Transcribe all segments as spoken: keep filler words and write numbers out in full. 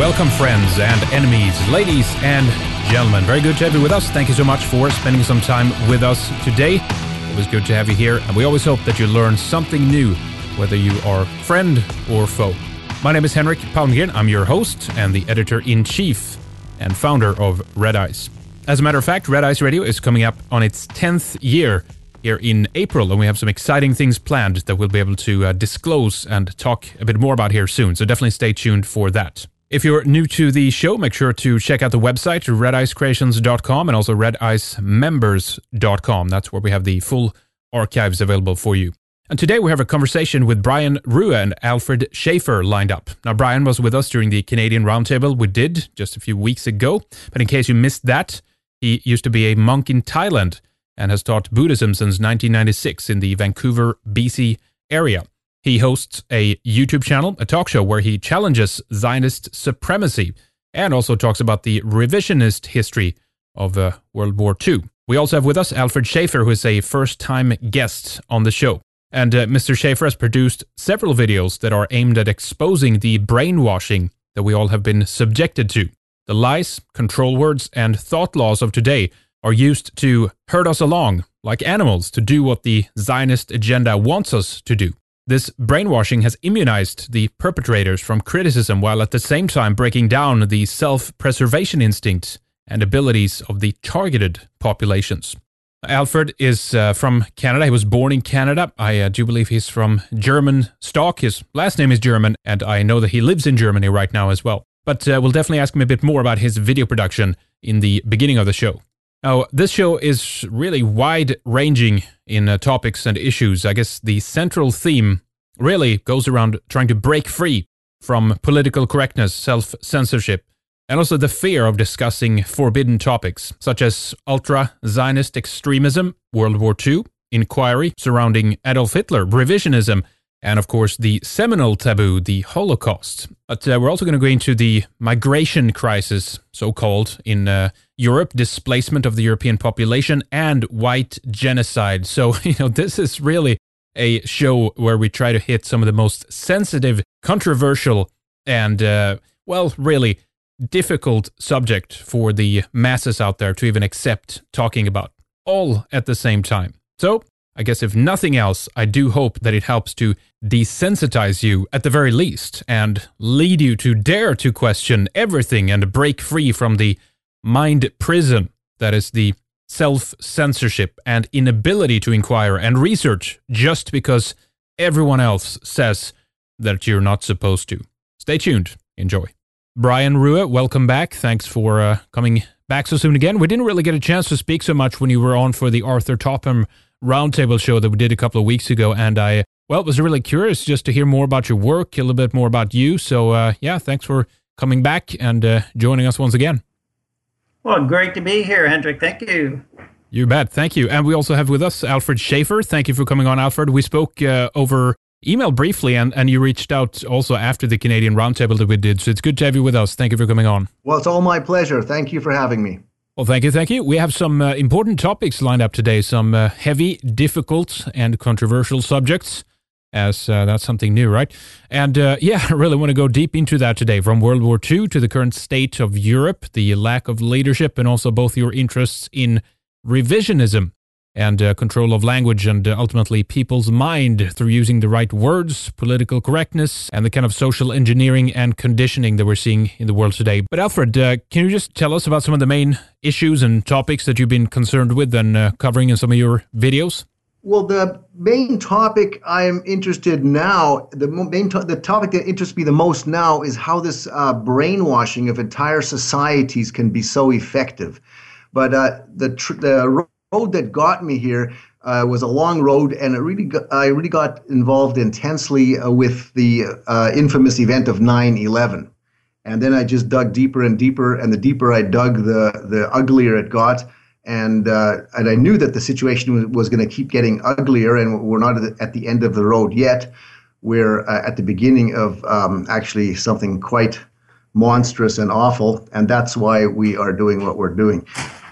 Welcome, friends and enemies, ladies and gentlemen. Very good to have you with us. Thank you so much for spending some time with us today. Always good to have you here, and we always hope that you learn something new, whether you are friend or foe. My name is Henrik Palmgren. I'm your host and the editor-in-chief and founder of Red Ice. As a matter of fact, Red Ice Radio is coming up on its tenth year here in April, and we have some exciting things planned that we'll be able to uh, disclose and talk a bit more about here soon, so definitely stay tuned for that. If you're new to the show, make sure to check out the website, red ice creations dot com, and also red ice members dot com. That's where we have the full archives available for you. And today we have a conversation with Brian Rua and Alfred Schaefer lined up. Now, Brian was with us during the Canadian Roundtable we did just a few weeks ago, but in case you missed that, he used to be a monk in Thailand and has taught Buddhism since nineteen ninety-six in the Vancouver, B C area. He hosts a YouTube channel, a talk show where he challenges Zionist supremacy and also talks about the revisionist history of uh, World War Two. We also have with us Alfred Schaefer, who is a first-time guest on the show. And uh, Mister Schaefer has produced several videos that are aimed at exposing the brainwashing that we all have been subjected to. The lies, control words, and thought laws of today are used to herd us along, like animals, to do what the Zionist agenda wants us to do. This brainwashing has immunized the perpetrators from criticism while at the same time breaking down the self-preservation instincts and abilities of the targeted populations. Alfred is uh, from Canada. He was born in Canada. I uh, do believe he's from German stock. His last name is German, and I know that he lives in Germany right now as well. But uh, we'll definitely ask him a bit more about his video production in the beginning of the show. Now, this show is really wide-ranging in uh, topics and issues. I guess the central theme really goes around trying to break free from political correctness, self-censorship, and also the fear of discussing forbidden topics, such as ultra-Zionist extremism, World War Two, inquiry surrounding Adolf Hitler, revisionism, and of course the seminal taboo, the Holocaust. But uh, we're also going to go into the migration crisis, so-called, in uh, Europe, displacement of the European population, and white genocide. So, you know, this is really a show where we try to hit some of the most sensitive, controversial, and, uh, well, really difficult subject for the masses out there to even accept talking about, all at the same time. So, I guess if nothing else, I do hope that it helps to desensitize you at the very least and lead you to dare to question everything and break free from the mind prison that is the self-censorship and inability to inquire and research just because everyone else says that you're not supposed to. Stay tuned. Enjoy. Brian Rua, welcome back. Thanks for uh, coming back so soon again. We didn't really get a chance to speak so much when you were on for the Arthur Topham Roundtable show that we did a couple of weeks ago, and I, well, was really curious just to hear more about your work, a little bit more about you. So, uh, yeah, thanks for coming back and uh, joining us once again. Well, great to be here, Hendrik. Thank you. You bet. Thank you. And we also have with us Alfred Schaefer. Thank you for coming on, Alfred. We spoke uh, over email briefly, and, and you reached out also after the Canadian Roundtable that we did. So it's good to have you with us. Thank you for coming on. Well, it's all my pleasure. Thank you for having me. Well, thank you, thank you. We have some uh, important topics lined up today, some uh, heavy, difficult, and controversial subjects, as uh, that's something new, right? And uh, yeah, I really want to go deep into that today, from World War Two to the current state of Europe, the lack of leadership, and also both your interests in revisionism and uh, control of language and uh, ultimately people's mind through using the right words, political correctness, and the kind of social engineering and conditioning that we're seeing in the world today. But Alfred, uh, can you just tell us about some of the main issues and topics that you've been concerned with and uh, covering in some of your videos? Well, the main topic I'm interested now, the main to- the topic that interests me the most now is how this uh, brainwashing of entire societies can be so effective. But uh, the tr- the road that got me here uh, was a long road, and it really got, I really got involved intensely uh, with the uh, infamous event of nine eleven. And then I just dug deeper and deeper, and the deeper I dug, the the uglier it got. And uh, and I knew that the situation was, was going to keep getting uglier, and we're not at the, at the end of the road yet. We're uh, at the beginning of um, actually something quite monstrous and awful, and that's why we are doing what we're doing.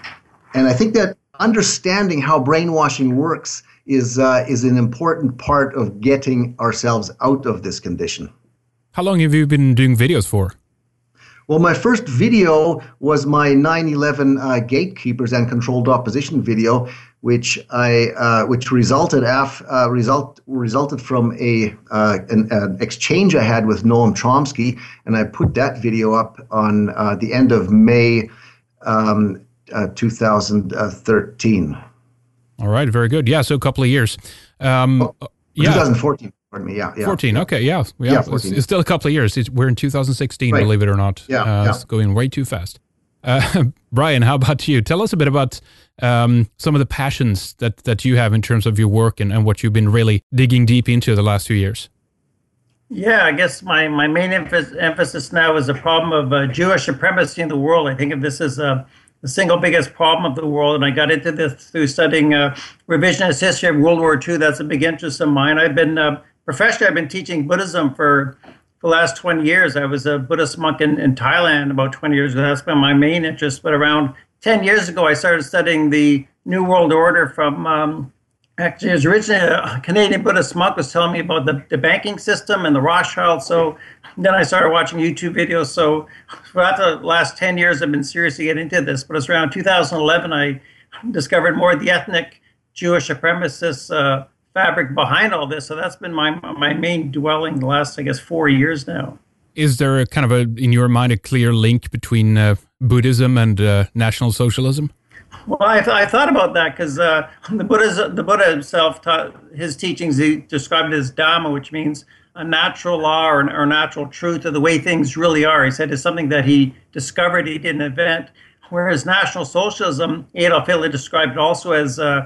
And I think that understanding how brainwashing works is uh, is an important part of getting ourselves out of this condition. How long have you been doing videos for? Well, my first video was my nine eleven uh, gatekeepers and controlled opposition video, which I uh, which resulted af uh, result resulted from a uh, an, an exchange I had with Noam Chomsky, and I put that video up on uh, the end of May um, uh, two thousand thirteen. All right, very good. Yeah, so a couple of years. Um, oh, yeah. twenty fourteen. Pardon me. Yeah, yeah. fourteen. Yeah. Okay. Yeah. Yeah. yeah it's, it's still a couple of years. It's, we're in two thousand sixteen, right. Believe it or not. Yeah, uh, yeah. It's going way too fast. Uh, Brian, how about you? Tell us a bit about um, some of the passions that, that you have in terms of your work and, and what you've been really digging deep into the last few years. Yeah, I guess my, my main emphasis, emphasis now is the problem of uh, Jewish supremacy in the world. I think of this as uh, the single biggest problem of the world, and I got into this through studying uh, revisionist history of World War Two. That's a big interest of mine. I've been uh, professionally, I've been teaching Buddhism for the last twenty years. I was a Buddhist monk in, in Thailand about twenty years ago. That's been my main interest. But around ten years ago, I started studying the New World Order from, um, actually, it was originally a Canadian Buddhist monk was telling me about the, the banking system and the Rothschild. So then I started watching YouTube videos. So throughout the last ten years, I've been seriously getting into this. But it's around two thousand eleven, I discovered more of the ethnic Jewish supremacist uh, fabric behind all this. So that's been my my main dwelling the last, I guess, four years now. Is there a kind of a, in your mind, a clear link between uh, Buddhism and uh, National Socialism? Well, I, th- I thought about that because uh, the Buddha the Buddha himself taught his teachings. He described it as Dhamma, which means a natural law or, or natural truth of the way things really are. He said it's something that he discovered, he didn't invent. Whereas National Socialism, Adolf Hitler described it also as uh,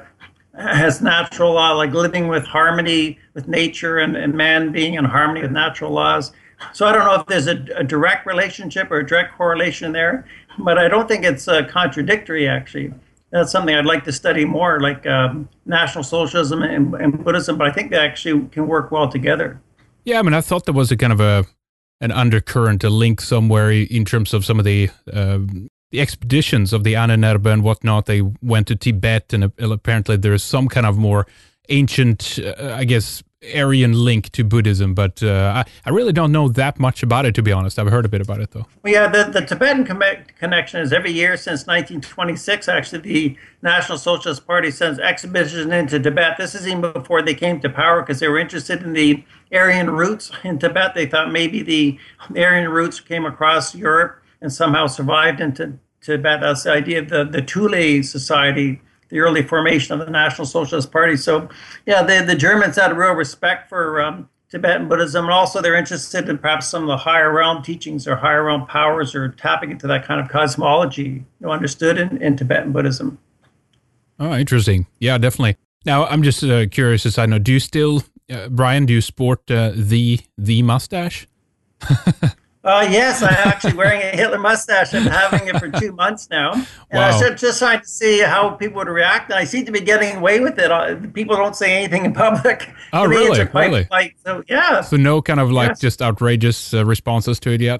as natural law, like living with harmony with nature and, and man being in harmony with natural laws. So I don't know if there's a, a direct relationship or a direct correlation there, but I don't think it's uh, contradictory, actually. That's something I'd like to study more, like um, National Socialism and, and Buddhism, but I think they actually can work well together. Yeah, I mean, I thought there was a kind of a an undercurrent, a link somewhere in terms of some of the uh, the expeditions of the Ahnenerbe and whatnot. They went to Tibet, and apparently there is some kind of more ancient, uh, I guess, Aryan link to Buddhism, but uh, I, I really don't know that much about it, to be honest. I've heard a bit about it, though. Well, yeah, the, the Tibetan com- connection is every year since nineteen twenty-six, actually, the National Socialist Party sends expeditions into Tibet. This is even before they came to power because they were interested in the Aryan roots in Tibet. They thought maybe the Aryan roots came across Europe and somehow survived into Tibet. That's the idea of the, the Thule Society, the early formation of the National Socialist Party. So, yeah, the, the Germans had a real respect for um, Tibetan Buddhism, and also they're interested in perhaps some of the higher realm teachings or higher realm powers or tapping into that kind of cosmology, you know, understood in, in Tibetan Buddhism. Oh, interesting. Yeah, definitely. Now, I'm just uh, curious, as I know, do you still, uh, Brian, do you sport uh, the the mustache? Uh, yes, I'm actually wearing a Hitler mustache and having it for two months now. And Wow. I was just trying to see how people would react. And I seem to be getting away with it. Uh, People don't say anything in public. Oh, Canadians really? are quite Really? polite. So, yeah. So no kind of like Yes. just outrageous uh, responses to it yet?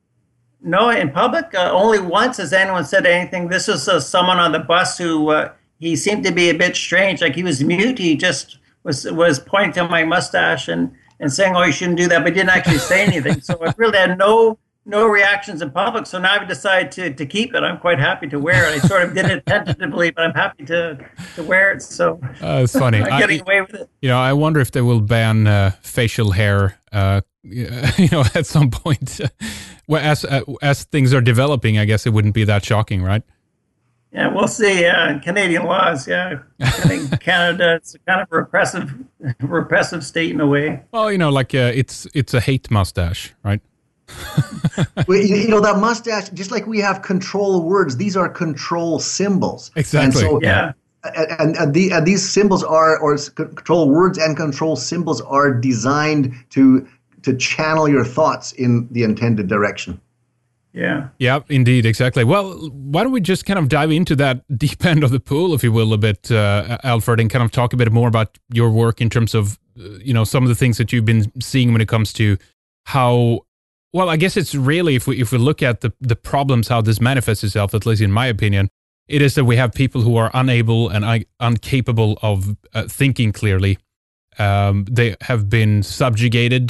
No, in public, uh, only once has anyone said anything. This was uh, someone on the bus who, uh, he seemed to be a bit strange. Like he was mute. He just was was pointing to my mustache and, and saying, oh, you shouldn't do that, but didn't actually say anything. So I really had no no reactions in public. So now I've decided to, to keep it. I'm quite happy to wear it. I sort of did it tentatively, but I'm happy to, to wear it. So Uh, it's funny. I'm getting I, away with it. you know, I wonder if they will ban uh, facial hair, uh, you know, at some point. Well, as uh, as things are developing, I guess it wouldn't be that shocking, right? Yeah, we'll see. Yeah, Canadian laws. Yeah, I think Canada, it's a kind of repressive, repressive state in a way. Well, you know, like uh, it's it's a hate mustache, right? Well, you you know, that mustache, just like we have control words, these are control symbols. Exactly. And so, Yeah. and, and, the, and these symbols are, or s- control words and control symbols are designed to to channel your thoughts in the intended direction. Yeah. Yeah, indeed, exactly. Well, why don't we just kind of dive into that deep end of the pool, if you will, a bit, uh, Alfred, and kind of talk a bit more about your work in terms of, uh, you know, some of the things that you've been seeing when it comes to how, well, I guess it's really, if we if we look at the, the problems, how this manifests itself, at least in my opinion, it is that we have people who are unable and un- incapable of uh, thinking clearly. Um, they have been subjugated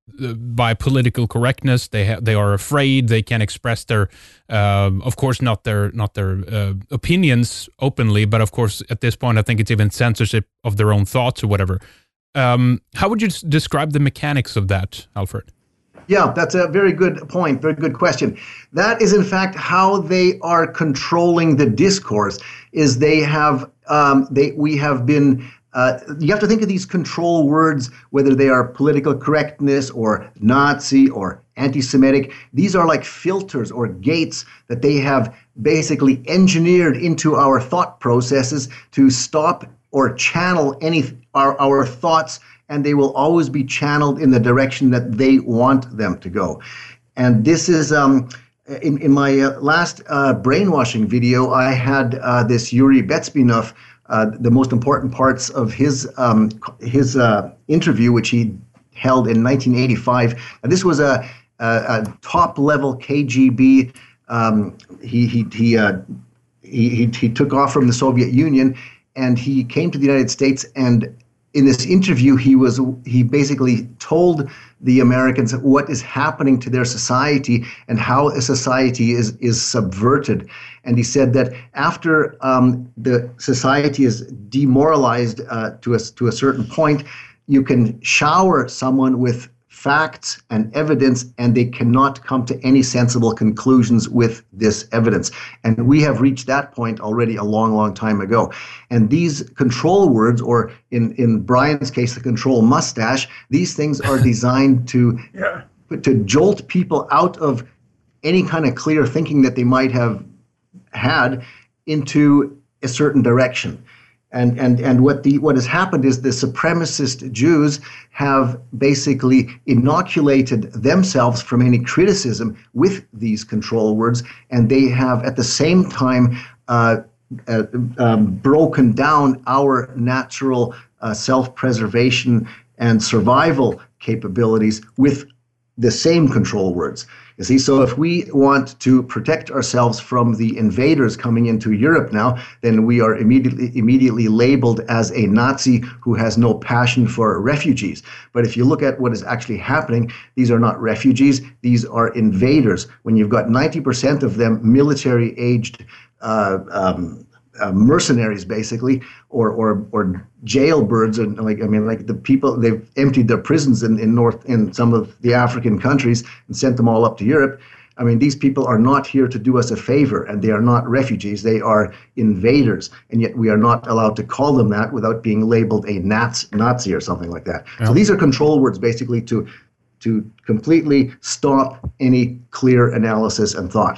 uh, by political correctness. They ha- they are afraid. They can express their, um, of course, not their not their uh, opinions openly, but of course, at this point, I think it's even censorship of their own thoughts or whatever. Um, how would you s- describe the mechanics of that, Alfred? Yeah, that's a very good point. Very good question. That is, in fact, how they are controlling the discourse. Is they have um, they we have been. Uh, you have to think of these control words, whether they are political correctness or Nazi or anti-Semitic. These are like filters or gates that they have basically engineered into our thought processes to stop or channel any our, our thoughts, and they will always be channeled in the direction that they want them to go. And this is, um, in, in my uh, last uh, brainwashing video, I had uh, this Yuri Bezmenov, uh, the most important parts of his um, his uh, interview, which he held in nineteen eighty-five. And this was a, a, a top-level K G B. Um, he he he, uh, he he he took off from the Soviet Union, and he came to the United States, and in this interview, he was he basically told the Americans what is happening to their society and how a society is is subverted. And he said that after um, the society is demoralized uh, to a to a certain point, you can shower someone with facts and evidence, and they cannot come to any sensible conclusions with this evidence. And we have reached that point already a long, long time ago. And these control words, or in, in Brian's case, the control mustache, these things are designed to, yeah. to jolt people out of any kind of clear thinking that they might have had into a certain direction. And and and what the what has happened is the supremacist Jews have basically inoculated themselves from any criticism with these control words, and they have at the same time uh, uh, um, broken down our natural uh, self-preservation and survival capabilities with the same control words. You see, so if we want to protect ourselves from the invaders coming into Europe now, then we are immediately immediately labeled as a Nazi who has no passion for refugees. But if you look at what is actually happening, these are not refugees, these are invaders. When you've got ninety percent of them military-aged uh, um, uh, mercenaries, basically, or or or jailbirds, and like I mean, like the people, they've emptied their prisons in, in North in some of the African countries and sent them all up to Europe. I mean, these people are not here to do us a favor, and they are not refugees. They are invaders, and yet we are not allowed to call them that without being labeled a Nazi, Nazi or something like that. Yeah. So these are control words, basically, to to completely stop any clear analysis and thought.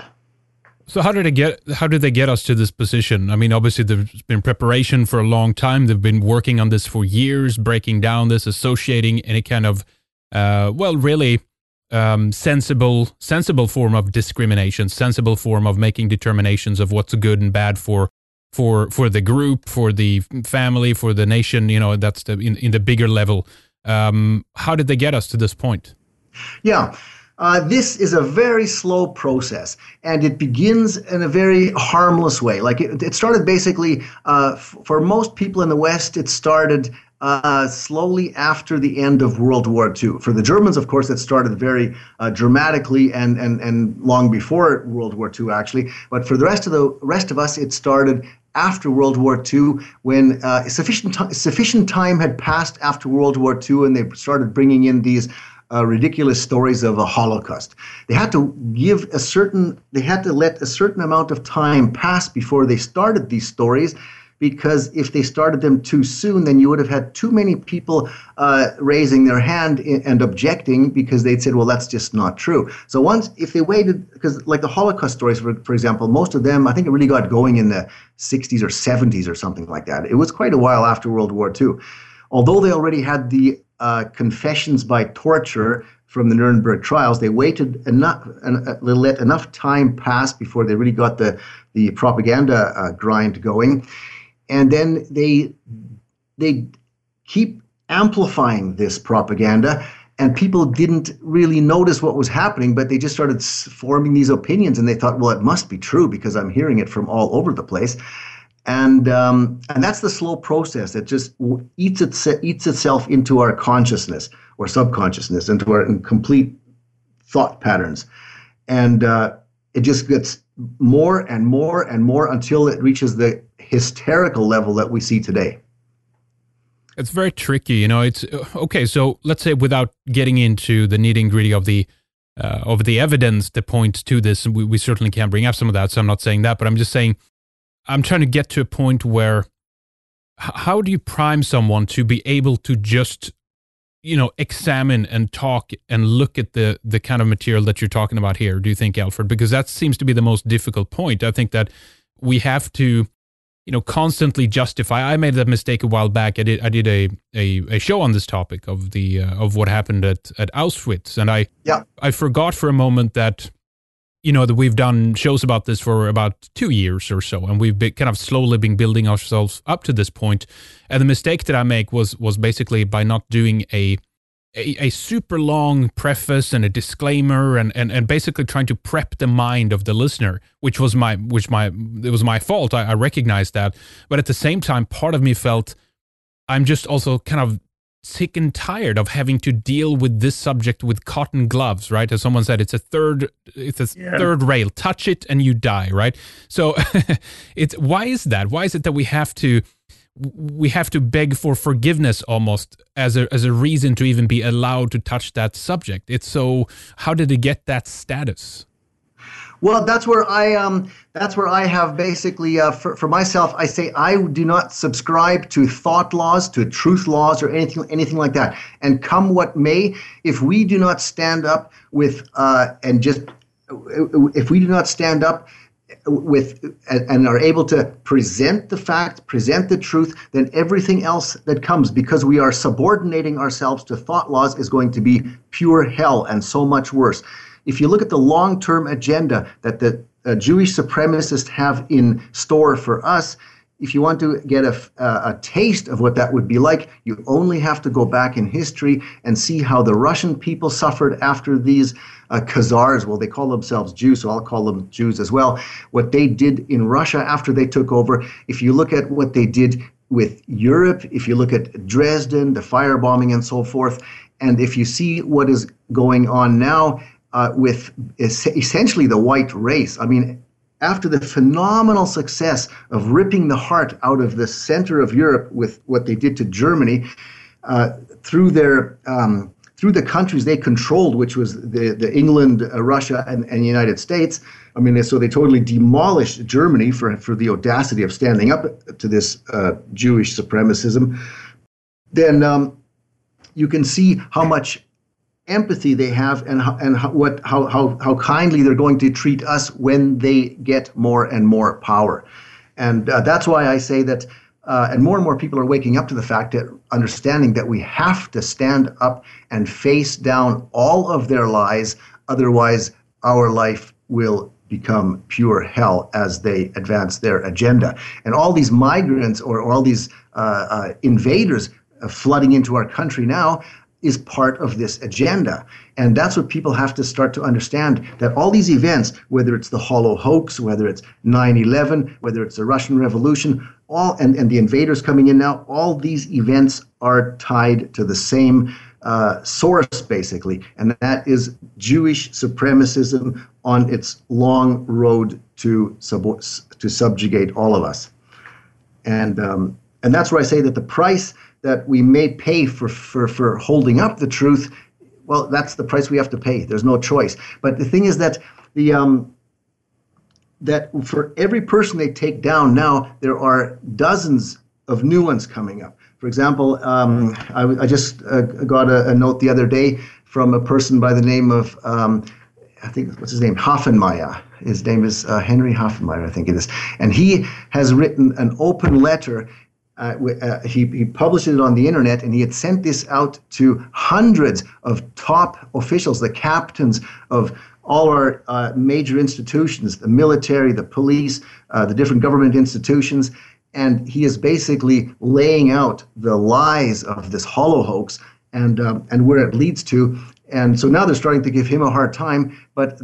So how did they get how did they get us to this position? I mean, obviously there's been preparation for a long time. They've been working on this for years, breaking down this, associating any kind of uh, well, really um, sensible sensible form of discrimination, sensible form of making determinations of what's good and bad for for for the group, for the family, for the nation. You know, that's the in, in the bigger level. Um, how did they get us to this point? Yeah. Uh, this is a very slow process, and it begins in a very harmless way. Like it, it started basically, uh, f- for most people in the West, it started uh, slowly after the end of World War Two. For the Germans, of course, it started very uh, dramatically and, and, and long before World War Two, actually. But for the rest of the rest of us, it started after World War Two, when uh, sufficient t- sufficient time had passed after World War Two, and they started bringing in these Uh, ridiculous stories of a Holocaust. They had to give a certain, they had to let a certain amount of time pass before they started these stories, because if they started them too soon, then you would have had too many people uh, raising their hand and objecting, because they'd said, well, that's just not true. So once, if they waited, because like the Holocaust stories, for, for example, most of them, I think it really got going in the sixties or seventies or something like that. It was quite a while after World War Two. Although they already had the uh, confessions by torture from the Nuremberg trials, they waited enough, uh, let enough time pass before they really got the the propaganda uh, grind going, and then they they keep amplifying this propaganda, and people didn't really notice what was happening, but they just started forming these opinions, and they thought, well, it must be true because I'm hearing it from all over the place. And um, and that's the slow process that just eats it, eats itself into our consciousness or subconsciousness, into our complete thought patterns. And uh, it just gets more and more and more until it reaches the hysterical level that we see today. It's very tricky, you know. It's okay. So let's say, without getting into the nitty gritty of the uh, of the evidence that points to this, we, we certainly can bring up some of that. So I'm not saying that, but I'm just saying I'm trying to get to a point where how do you prime someone to be able to just, you know, examine and talk and look at the the kind of material that you're talking about here, do you think, Alfred? Because that seems to be the most difficult point. I think that we have to, you know, constantly justify. I made that mistake a while back. I did I did a a, a show on this topic of the uh, of what happened at, at Auschwitz, and I yeah. I forgot for a moment that, you know, that we've done shows about this for about two years or so, and we've been kind of slowly been building ourselves up to this point. And the mistake that I make was was basically by not doing a a, a super long preface and a disclaimer, and, and, and basically trying to prep the mind of the listener, which was my which my it was my fault. I, I recognized that, but at the same time, part of me felt I'm just also kind of sick and tired of having to deal with this subject with cotton gloves, right? As someone said, it's a third, it's a yeah. third rail. Touch it and you die, right? So, it's why is that? Why is it that we have to, we have to beg for forgiveness almost as a as a reason to even be allowed to touch that subject? It's so. How did it get that status? Well, that's where I um that's where I have basically uh, for for myself. I say I do not subscribe to thought laws, to truth laws, or anything anything like that. And come what may, if we do not stand up with uh and just if we do not stand up with and, and are able to present the fact, present the truth, then everything else that comes, because we are subordinating ourselves to thought laws, is going to be pure hell and so much worse. If you look at the long-term agenda that the uh, Jewish supremacists have in store for us, if you want to get a, a, a taste of what that would be like, you only have to go back in history and see how the Russian people suffered after these uh, Khazars. Well, they call themselves Jews, so I'll call them Jews as well. What they did in Russia after they took over, if you look at what they did with Europe, if you look at Dresden, the firebombing and so forth, and if you see what is going on now, Uh, with es- essentially the white race. I mean, after the phenomenal success of ripping the heart out of the center of Europe with what they did to Germany, uh, through their um, through the countries they controlled, which was the, the England, uh, Russia, and, and the United States. I mean, so they totally demolished Germany for, for the audacity of standing up to this uh, Jewish supremacism. Then um, you can see how much empathy they have, and how, and how, what how, how how kindly they're going to treat us when they get more and more power. And uh, that's why I say that, uh, and more and more people are waking up to the fact that, understanding that we have to stand up and face down all of their lies, otherwise our life will become pure hell as they advance their agenda. And all these migrants or, or all these uh, uh, invaders uh, flooding into our country now is part of this agenda. And that's what people have to start to understand, that all these events, whether it's the Hollow hoax, whether it's nine eleven, whether it's the Russian Revolution, all and, and the invaders coming in now, all these events are tied to the same uh, source, basically. And that is Jewish supremacism on its long road to sub- to subjugate all of us. And um, and that's where I say that the price that we may pay for, for, for holding up the truth, well, that's the price we have to pay. There's no choice. But the thing is that the um, that for every person they take down now, there are dozens of new ones coming up. For example, um, I, I just uh, got a, a note the other day from a person by the name of, um, I think, what's his name? Hofmeier. His name is uh, Henry Hofmeier, I think it is. And he has written an open letter. Uh, uh, he, he published it on the internet, and he had sent this out to hundreds of top officials, the captains of all our uh, major institutions, the military, the police, uh, the different government institutions. And he is basically laying out the lies of this Hollow hoax and um, and where it leads to. And so now they're starting to give him a hard time. But th-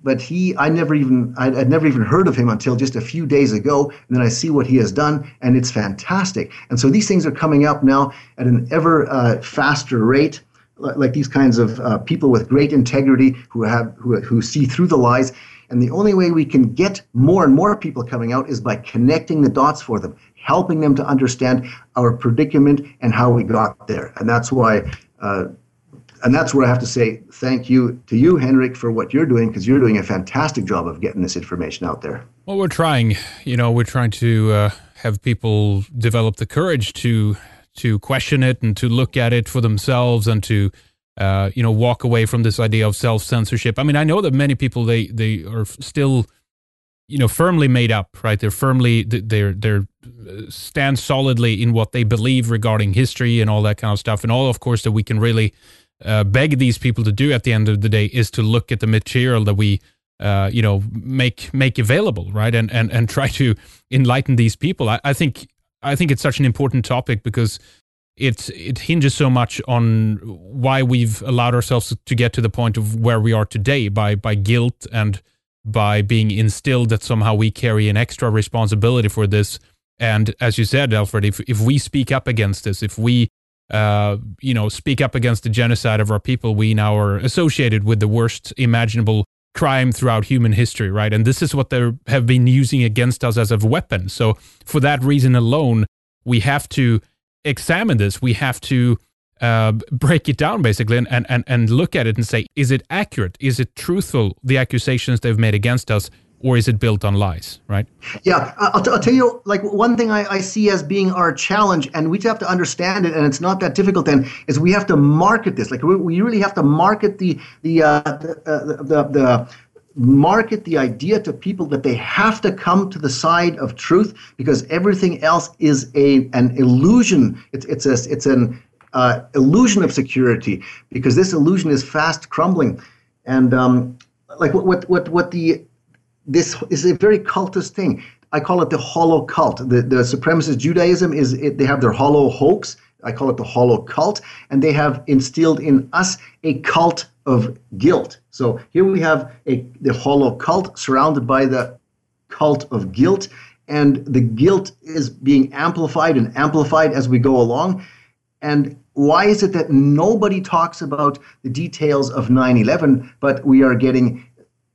but he, I never even, I'd, I'd never even heard of him until just a few days ago. And then I see what he has done, and it's fantastic. And so these things are coming up now at an ever uh, faster rate, like these kinds of uh, people with great integrity who have who, who see through the lies. And the only way we can get more and more people coming out is by connecting the dots for them, helping them to understand our predicament and how we got there. And that's why, uh, and that's where I have to say thank you to you, Henrik, for what you're doing, because you're doing a fantastic job of getting this information out there. Well, we're trying, you know, we're trying to uh, have people develop the courage to to question it and to look at it for themselves and to, uh, you know, walk away from this idea of self-censorship. I mean, I know that many people, they, they are still, you know, firmly made up, right? They're firmly, they're, they're stand solidly in what they believe regarding history and all that kind of stuff. And all, of course, that we can really uh, beg these people to do at the end of the day is to look at the material that we, uh, you know, make, make available, right? And, and, and try to enlighten these people. I, I think, I think it's such an important topic because it it hinges so much on why we've allowed ourselves to get to the point of where we are today by by guilt and by being instilled that somehow we carry an extra responsibility for this. And as you said, Alfred, if if we speak up against this, if we uh, you know speak up against the genocide of our people, we now are associated with the worst imaginable crime throughout human history, right? And this is what they have been using against us as a weapon. So for that reason alone, we have to examine this. We have to uh, break it down, basically, and, and, and look at it and say, is it accurate? Is it truthful, the accusations they've made against us, or is it built on lies, right? Yeah, I'll, t- I'll tell you, like, one thing I, I see as being our challenge, and we have to understand it, and it's not that difficult then, is we have to market this. Like, we, we really have to market the, the, uh, the, uh, the, the, the market the idea to people that they have to come to the side of truth, because everything else is a an illusion. It's it's a it's an uh, illusion of security, because this illusion is fast crumbling, and um, like what what what what the this is a very cultist thing. I call it the hollow cult. The the supremacist Judaism is it, they have their hollow hoax. I call it the hollow cult, and they have instilled in us a cult of guilt. So here we have a the hollow cult surrounded by the cult of guilt, and the guilt is being amplified and amplified as we go along. And why is it that nobody talks about the details of nine eleven, but we are getting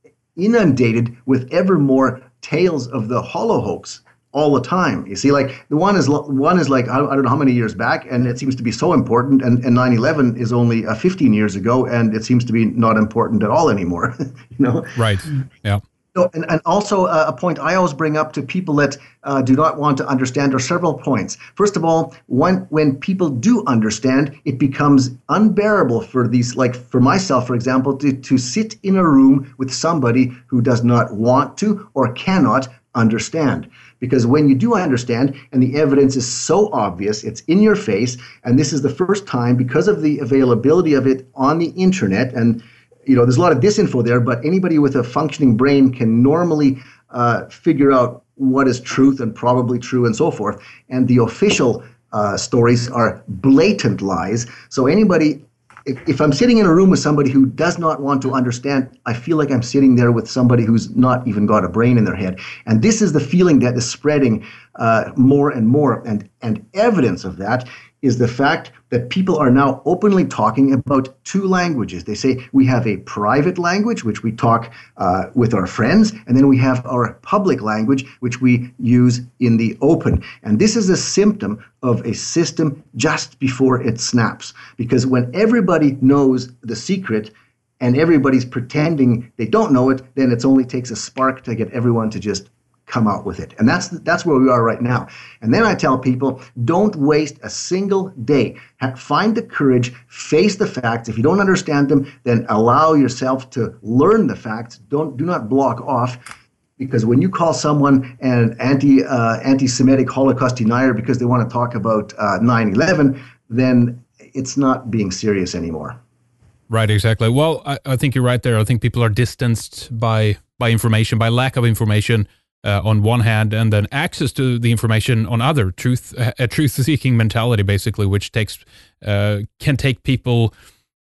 inundated with ever more tales of the hollow hoax all the time? You see, like the one is one is like I don't know how many years back, and it seems to be so important. And, and nine eleven is only uh, fifteen years ago, and it seems to be not important at all anymore. You know, right? Yeah. So, and, and also uh, a point I always bring up to people that uh, do not want to understand are several points. First of all, when when people do understand, it becomes unbearable for these, like for myself, for example, to, to sit in a room with somebody who does not want to or cannot understand. Because when you do understand, and the evidence is so obvious, it's in your face, and this is the first time, because of the availability of it on the internet, and you know, there's a lot of disinfo there, but anybody with a functioning brain can normally uh, figure out what is truth and probably true and so forth. And the official uh, stories are blatant lies. So anybody, if, if I'm sitting in a room with somebody who does not want to understand, I feel like I'm sitting there with somebody who's not even got a brain in their head. And this is the feeling that is spreading uh, more and more. And, and evidence of that is the fact that people are now openly talking about two languages. They say we have a private language, which we talk uh, with our friends, and then we have our public language, which we use in the open. And this is a symptom of a system just before it snaps. Because when everybody knows the secret and everybody's pretending they don't know it, then it only takes a spark to get everyone to just come out with it. And that's that's where we are right now. And then I tell people, don't waste a single day. Find the courage, face the facts. If you don't understand them, then allow yourself to learn the facts. Don't do not block off, because when you call someone an anti uh, anti-Semitic Holocaust denier because they want to talk about uh, nine eleven, then it's not being serious anymore. Right, exactly. Well, I, I think you're right there. I think people are distanced by by information, by lack of information. Uh, on one hand, and then access to the information on other, truth, a truth-seeking mentality, basically, which takes uh, can take people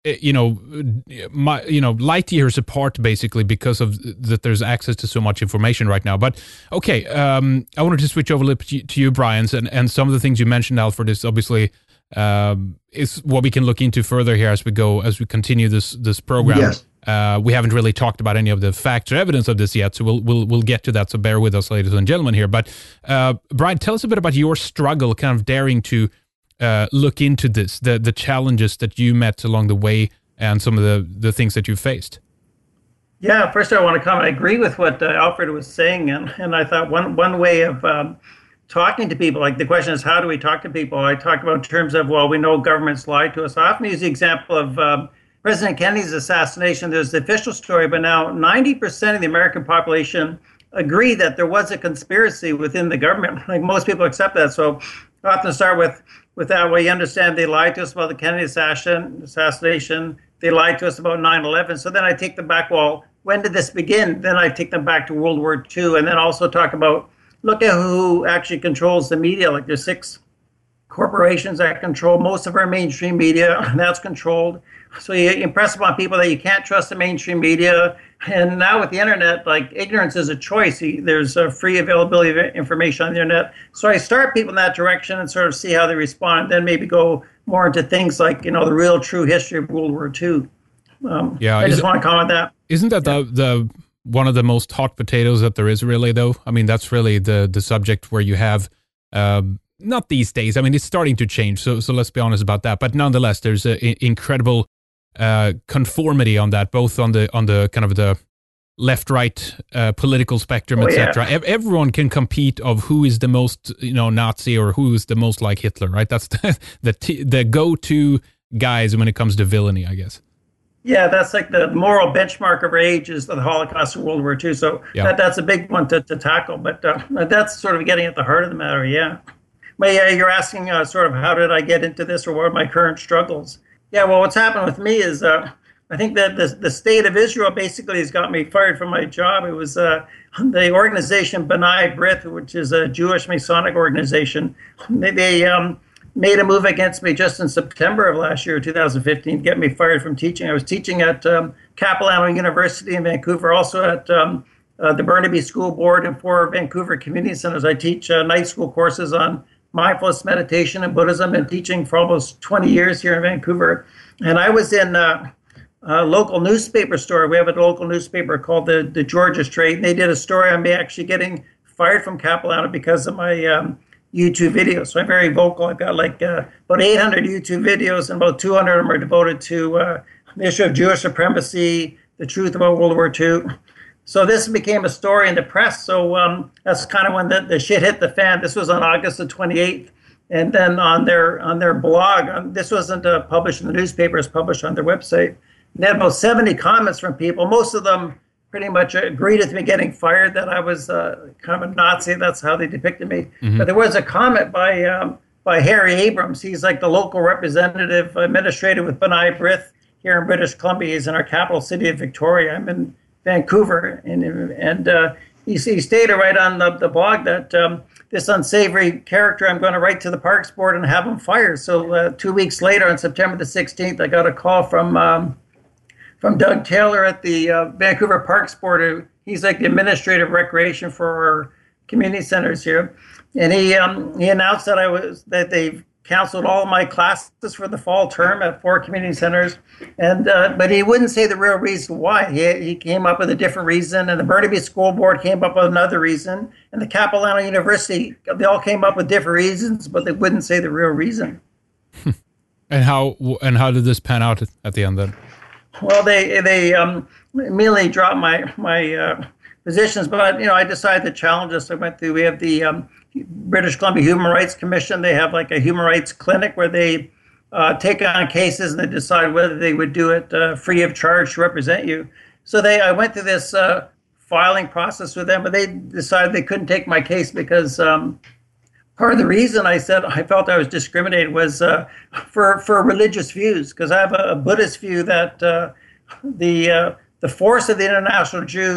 you know, my, you know, light years apart, basically, because of that there's access to so much information right now. But okay, um, I wanted to switch over a little bit to you, Brian, and, and some of the things you mentioned, Alfred, is obviously um, is what we can look into further here as we go, as we continue this this program. Yes. Uh, we haven't really talked about any of the facts or evidence of this yet, so we'll we'll we'll get to that. So bear with us, ladies and gentlemen, here. But uh, Brian, tell us a bit about your struggle, kind of daring to uh, look into this, the the challenges that you met along the way, and some of the the things that you faced. Yeah, first I want to comment. I agree with what uh, Alfred was saying, and and I thought one one way of um, talking to people, like the question is, how do we talk to people? I talked about in terms of, well, we know governments lie to us. I often use the example of um, President Kennedy's assassination. There's the official story, but now ninety percent of the American population agree that there was a conspiracy within the government. Like most people accept that. So I often start with, with that. Well, you understand they lied to us about the Kennedy assassin, assassination. They lied to us about nine eleven. So then I take them back, well, when did this begin? Then I take them back to World War Two, and then also talk about, look at who actually controls the media. Like there's six corporations that control most of our mainstream media, and that's controlled. So you impress upon people that you can't trust the mainstream media. And now with the internet, like ignorance is a choice. There's a free availability of information on the internet. So I start people in that direction and sort of see how they respond, and then maybe go more into things like, you know, the real true history of World War Two. Um, yeah, I just want to comment that. Isn't that yeah. the, the one of the most hot potatoes that there is, really, though? I mean, that's really the the subject where you have, um, not these days, I mean, it's starting to change, so so let's be honest about that. But nonetheless, there's an incredible uh, conformity on that, both on the on the kind of the left-right uh, political spectrum, oh, et cetera. Yeah. E- everyone can compete of who is the most, you know, Nazi or who is the most like Hitler, right? That's the the, t- the go-to guys when it comes to villainy, I guess. Yeah, that's like the moral benchmark of our age is the Holocaust of World War Two. So yeah. that, that's a big one to, to tackle. But uh, that's sort of getting at the heart of the matter, yeah. But yeah, you're asking uh, sort of how did I get into this, or what are my current struggles? Yeah, well, what's happened with me is uh, I think that the, the state of Israel basically has got me fired from my job. It was uh, the organization B'nai B'rith, which is a Jewish Masonic organization. They, they um, made a move against me just in September of last year, two thousand fifteen, to get me fired from teaching. I was teaching at um, Capilano University in Vancouver, also at um, uh, the Burnaby School Board and four Vancouver community centers. I teach uh, night school courses on mindfulness, meditation, and Buddhism, and teaching for almost twenty years here in Vancouver. And I was in uh, a local newspaper store. We have a local newspaper called the, the Georgia Straight, and they did a story on me actually getting fired from Capilano because of my um, YouTube videos. So I'm very vocal. I've got like uh, about eight hundred YouTube videos, and about two hundred of them are devoted to uh, the issue of Jewish supremacy, the truth about World War Two. So this became a story in the press. So um, that's kind of when the, the shit hit the fan. This was on August the twenty-eighth. And then on their on their blog, um, this wasn't uh, published in the newspaper, it was published on their website. And they had about seventy comments from people. Most of them pretty much agreed with me getting fired, that I was uh, kind of a Nazi. That's how they depicted me. Mm-hmm. But there was a comment by um, by Harry Abrams. He's like the local representative administrator with B'nai B'rith here in British Columbia. He's in our capital city of Victoria. I'm in Vancouver, and and uh, he, he stated right on the, the blog that um, this unsavory character, I'm going to write to the Parks Board and have him fired. So uh, two weeks later, on September the sixteenth, I got a call from um, from Doug Taylor at the uh, Vancouver Parks Board. He's like the administrator of recreation for our community centers here, and he um, he announced that I was that they've canceled all of my classes for the fall term at four community centers, and uh, but he wouldn't say the real reason why. He he came up with a different reason, and the Burnaby School Board came up with another reason, and the Capilano University, they all came up with different reasons, but they wouldn't say the real reason. And how and how did this pan out at the end then? Well, they they um, immediately dropped my my uh, positions, but you know I decided to challenge us. I went through. We have the um, British Columbia Human Rights Commission. They have like a human rights clinic where they uh, take on cases and they decide whether they would do it uh, free of charge to represent you. So they, I went through this uh, filing process with them, but they decided they couldn't take my case because um, part of the reason I said I felt I was discriminated was uh, for for religious views, because I have a, a Buddhist view that uh, the uh, the force of the international Jews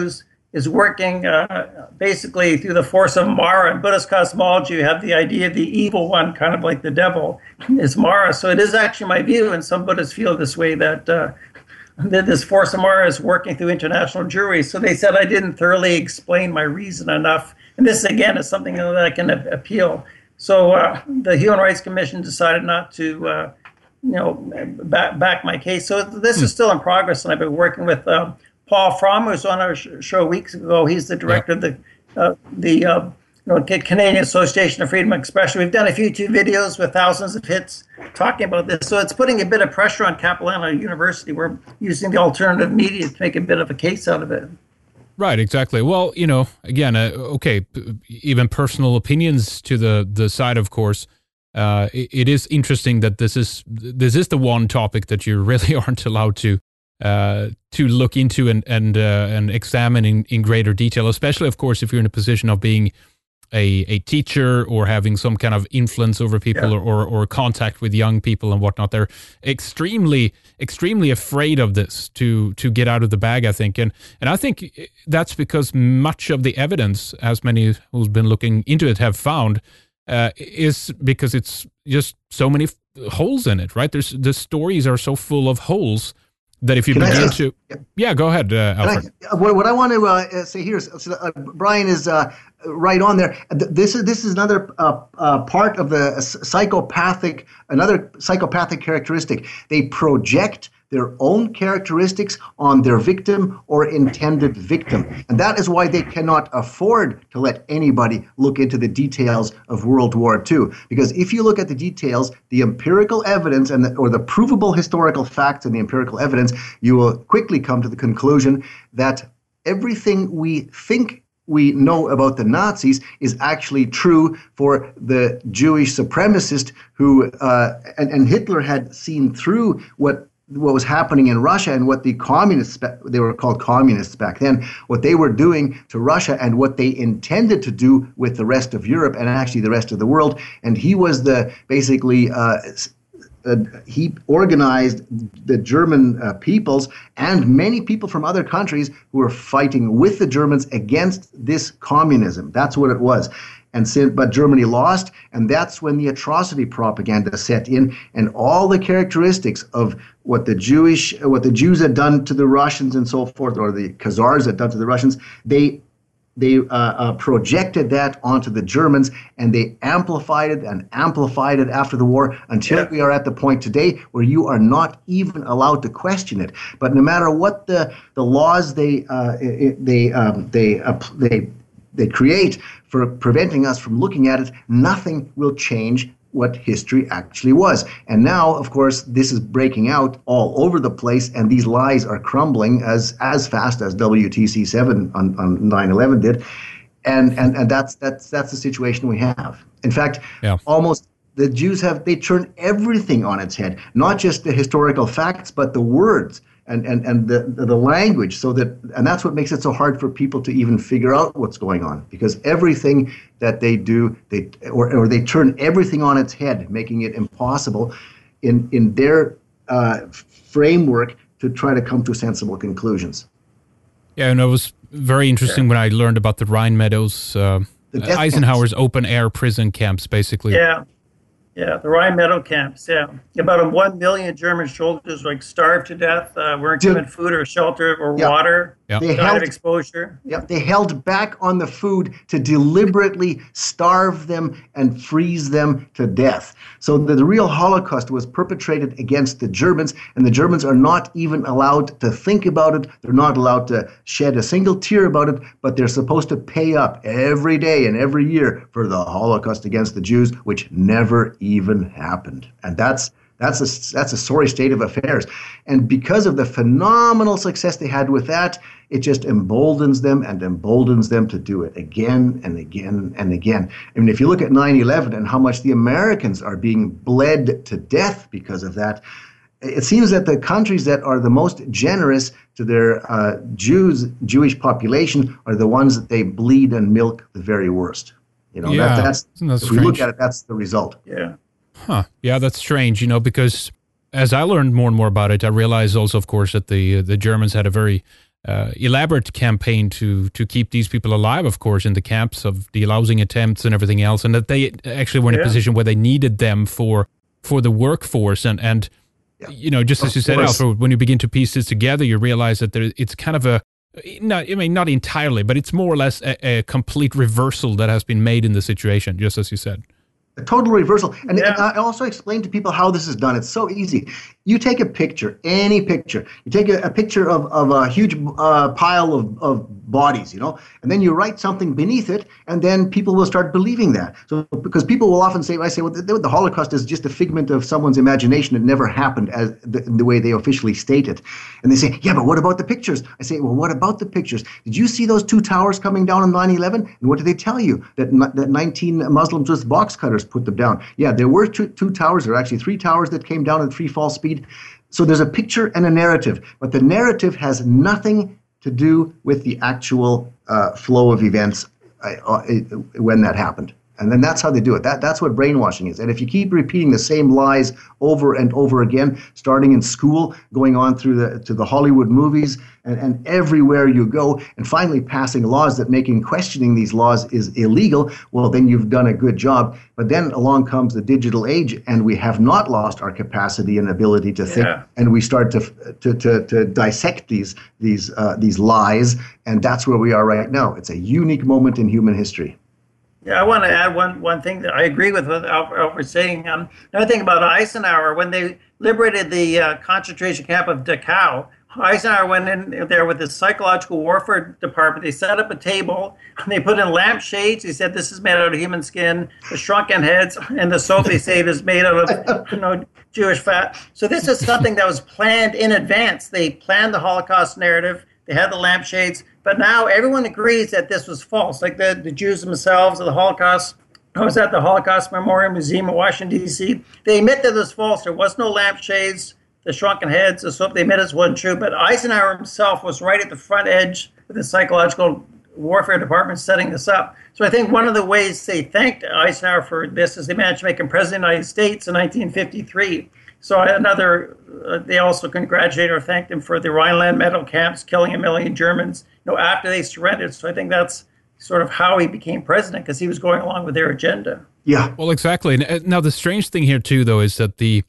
is working uh, basically through the force of Mara. In Buddhist cosmology, you have the idea of the evil one, kind of like the devil, is Mara. So it is actually my view, and some Buddhists feel this way, that, uh, that this force of Mara is working through international Jewry. So they said I didn't thoroughly explain my reason enough. And this, again, is something that I can a- appeal. So uh, the Human Rights Commission decided not to uh, you know, back, back my case. So this is still in progress, and I've been working with uh, Paul Fromm, who was on our show weeks ago. He's the director of the uh, the uh, you know, Canadian Association of Freedom of Expression. We've done a few YouTube videos with thousands of hits talking about this. So it's putting a bit of pressure on Capilano University. We're using the alternative media to make a bit of a case out of it. Right, exactly. Well, you know, again, uh, okay, p- even personal opinions to the, the side, of course. Uh, it, it is interesting that this is this is the one topic that you really aren't allowed to uh, to look into and and uh, and examine in, in greater detail, especially, of course, if you're in a position of being a, a teacher or having some kind of influence over people, yeah. or, or or contact with young people and whatnot. They're extremely extremely afraid of this to to get out of the bag, I think, and and I think that's because much of the evidence, as many who's been looking into it have found, Uh, is because it's just so many f- holes in it, right? There's the stories are so full of holes that if you Can begin to, yeah. yeah, go ahead, uh, Alfred. I, what, what I want to uh, say here is, uh, Brian is uh, right on there. This is this is another uh, uh, part of the psychopathic, another psychopathic characteristic. They project their own characteristics on their victim or intended victim. And that is why they cannot afford to let anybody look into the details of World War Two. Because if you look at the details, the empirical evidence and the, or the provable historical facts and the empirical evidence, you will quickly come to the conclusion that everything we think we know about the Nazis is actually true for the Jewish supremacist who, uh, and, and Hitler had seen through what what was happening in Russia and what the communists, they were called communists back then, what they were doing to Russia and what they intended to do with the rest of Europe and actually the rest of the world. And he was the, basically, uh, uh, he organized the German uh, peoples and many people from other countries who were fighting with the Germans against this communism. That's what it was. And so, but Germany lost, and that's when the atrocity propaganda set in, and all the characteristics of what the Jewish, what the Jews had done to the Russians and so forth, or the Khazars had done to the Russians, they they uh, uh, projected that onto the Germans, and they amplified it and amplified it after the war until yeah. we are at the point today where you are not even allowed to question it. But no matter what the the laws they uh, they um, they uh, they they create for preventing us from looking at it, nothing will change what history actually was. And now, of course, this is breaking out all over the place, and these lies are crumbling as as fast as W T C seven on, on nine eleven did. And and and that's that's that's the situation we have. In fact, yeah. almost the Jews have, they turn everything on its head, not just the historical facts, but the words and, and, and the, the language, so that, and that's what makes it so hard for people to even figure out what's going on, because everything that they do, they or, or they turn everything on its head, making it impossible in, in their uh, framework to try to come to sensible conclusions. Yeah, and it was very interesting yeah. when I learned about the Rhine Meadows, uh, Eisenhower's camps. Open air prison camps, basically. Yeah. Yeah, the Rhine Meadow camps, yeah. About one million German soldiers like starved to death, uh, weren't given food or shelter or yeah. water, yeah. they died held, of exposure. Yeah, they held back on the food to deliberately starve them and freeze them to death. So the, the real Holocaust was perpetrated against the Germans, and the Germans are not even allowed to think about it. They're not allowed to shed a single tear about it, but they're supposed to pay up every day and every year for the Holocaust against the Jews, which never even happened. And that's that's a that's a sorry state of affairs. And because of the phenomenal success they had with that, it just emboldens them and emboldens them to do it again and again and again. I mean, if you look at nine eleven and how much the Americans are being bled to death because of that, it seems that the countries that are the most generous to their uh, Jews Jewish population are the ones that they bleed and milk the very worst. You know, yeah, that, that's, that's if strange. we look at it, that's the result. Yeah. Huh. Yeah, that's strange, you know, because as I learned more and more about it, I realized also, of course, that the the Germans had a very uh, elaborate campaign to to keep these people alive, of course, in the camps of delousing attempts and everything else, and that they actually were in yeah. a position where they needed them for for the workforce. And, and yeah. you know, just of as you said, Alfred, when you begin to piece this together, you realize that there, it's kind of a, not, I mean, not entirely, but it's more or less a, a complete reversal that has been made in the situation, just as you said. A total reversal. And, yeah. and I also explain to people how this is done. It's so easy. You take a picture, any picture. You take a, a picture of, of a huge uh, pile of, of bodies, you know, and then you write something beneath it, and then people will start believing that. So because people will often say, I say, well, the, the Holocaust is just a figment of someone's imagination. It never happened as the, the way they officially state it. And they say, yeah, but what about the pictures? I say, well, what about the pictures? Did you see those two towers coming down on nine eleven? And what did they tell you? That, that nineteen Muslims with box cutters put them down. Yeah, there were two, two towers. There were actually three towers that came down at free fall speed. So there's a picture and a narrative, but the narrative has nothing to do with the actual uh, flow of events uh, uh, when that happened. And then that's how they do it. That That's what brainwashing is. And if you keep repeating the same lies over and over again, starting in school, going on through the to the Hollywood movies, and, and everywhere you go, and finally passing laws that making questioning these laws is illegal, well, then you've done a good job. But then along comes the digital age, and we have not lost our capacity and ability to think, yeah. and we start to to to, to dissect these these uh, these lies, and that's where we are right now. It's a unique moment in human history. Yeah, I want to add one, one thing that I agree with what Alfred was saying. Um, another thing about Eisenhower, when they liberated the uh, concentration camp of Dachau, Eisenhower went in there with his psychological warfare department. They set up a table, and they put in lampshades. He said, this is made out of human skin, the shrunken heads, and the soap, they say, is made out of you know, Jewish fat. So this is something that was planned in advance. They planned the Holocaust narrative. They had the lampshades. But now everyone agrees that this was false. Like the, the Jews themselves of the Holocaust. I was at the Holocaust Memorial Museum in Washington, D C They admit that it was false. There was no lampshades, the shrunken heads, the soap. They admit it wasn't true. But Eisenhower himself was right at the front edge of the psychological warfare department setting this up. So I think one of the ways they thanked Eisenhower for this is they managed to make him president of the United States in nineteen fifty-three. So another, uh, they also congratulated or thanked him for the Rhineland metal camps, killing a million Germans, you know, after they surrendered. So I think that's sort of how he became president, because he was going along with their agenda. Yeah. Well, exactly. Now, the strange thing here, too, though, is that the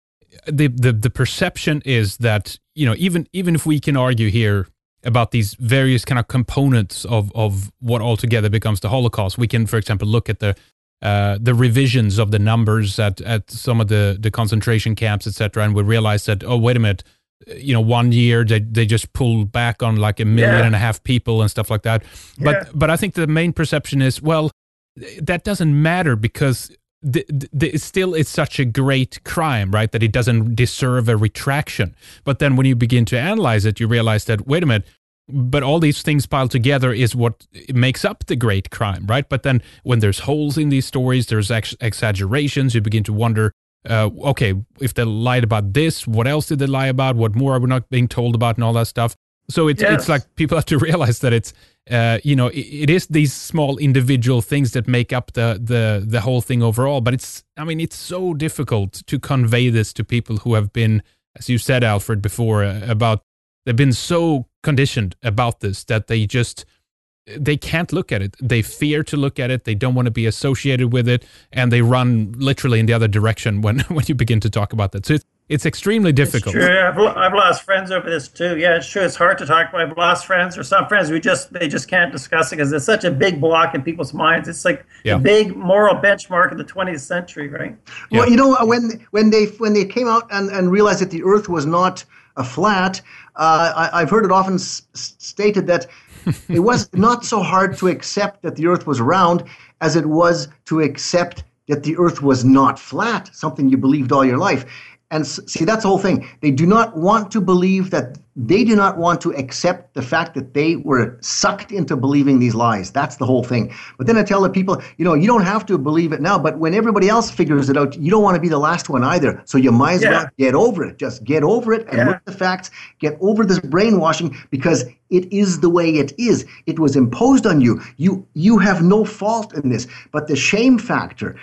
the the, the perception is that, you know, even even if we can argue here about these various kind of components of, of what altogether becomes the Holocaust, we can, for example, look at the Uh, the revisions of the numbers at, at some of the, the concentration camps, et cetera, and we realize that, oh, wait a minute, you know, one year they, they just pulled back on like a million yeah. and a half people and stuff like that. But yeah. but I think the main perception is, well, that doesn't matter because the, the, it's still it's such a great crime, right, that it doesn't deserve a retraction. But then when you begin to analyze it, you realize that, wait a minute, but all these things piled together is what makes up the great crime, right? But then when there's holes in these stories, there's ex- exaggerations, you begin to wonder, uh, okay, if they lied about this, what else did they lie about? What more are we not being told about and all that stuff? So it's yes. it's like people have to realize that it's, uh, you know, it, it is these small individual things that make up the, the, the whole thing overall. But it's, I mean, it's so difficult to convey this to people who have been, as you said, Alfred, before, uh, about, they've been so conditioned about this that they just, they can't look at it. They fear to look at it. They don't want to be associated with it. And they run literally in the other direction when, when you begin to talk about that. So it's, it's extremely difficult. It's true. I've, I've lost friends over this too. Yeah, it's true. It's hard to talk about. I've lost friends or some friends who just, they just can't discuss it because it's such a big block in people's minds. It's like yeah. a big moral benchmark of the twentieth century, right? Well, yeah. you know, when, when they, when they came out and, and realized that the earth was not a flat, uh, I, I've heard it often s- stated that it was not so hard to accept that the earth was round as it was to accept that the earth was not flat, something you believed all your life. And see, that's the whole thing. They do not want to believe that, they do not want to accept the fact that they were sucked into believing these lies. That's the whole thing. But then I tell the people, you know, you don't have to believe it now, but when everybody else figures it out, you don't want to be the last one either. So you might as yeah. well get over it. Just get over it and yeah. look at the facts. Get over this brainwashing because it is the way it is. It was imposed on you. You, you have no fault in this. But the shame factor,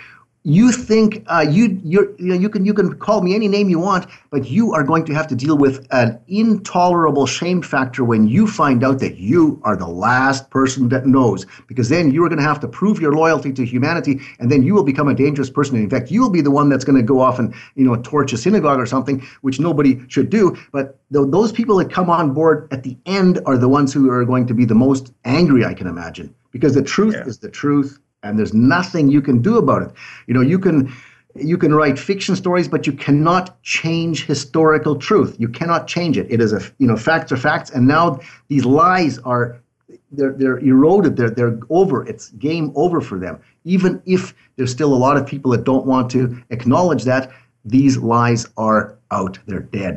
you think uh, you you're, you know, you can you can call me any name you want, but you are going to have to deal with an intolerable shame factor when you find out that you are the last person that knows, because then you're going to have to prove your loyalty to humanity, and then you will become a dangerous person. And in fact, you'll be the one that's going to go off and you know torch a synagogue or something, which nobody should do. But th- those people that come on board at the end are the ones who are going to be the most angry, I can imagine, because the truth Yeah. is the truth. And there's nothing you can do about it. You know, you can you can write fiction stories, but you cannot change historical truth. You cannot change it. It is a you know facts are facts. And now these lies are they're they're eroded. They're they're over. It's game over for them. Even if there's still a lot of people that don't want to acknowledge that, these lies are out. They're dead.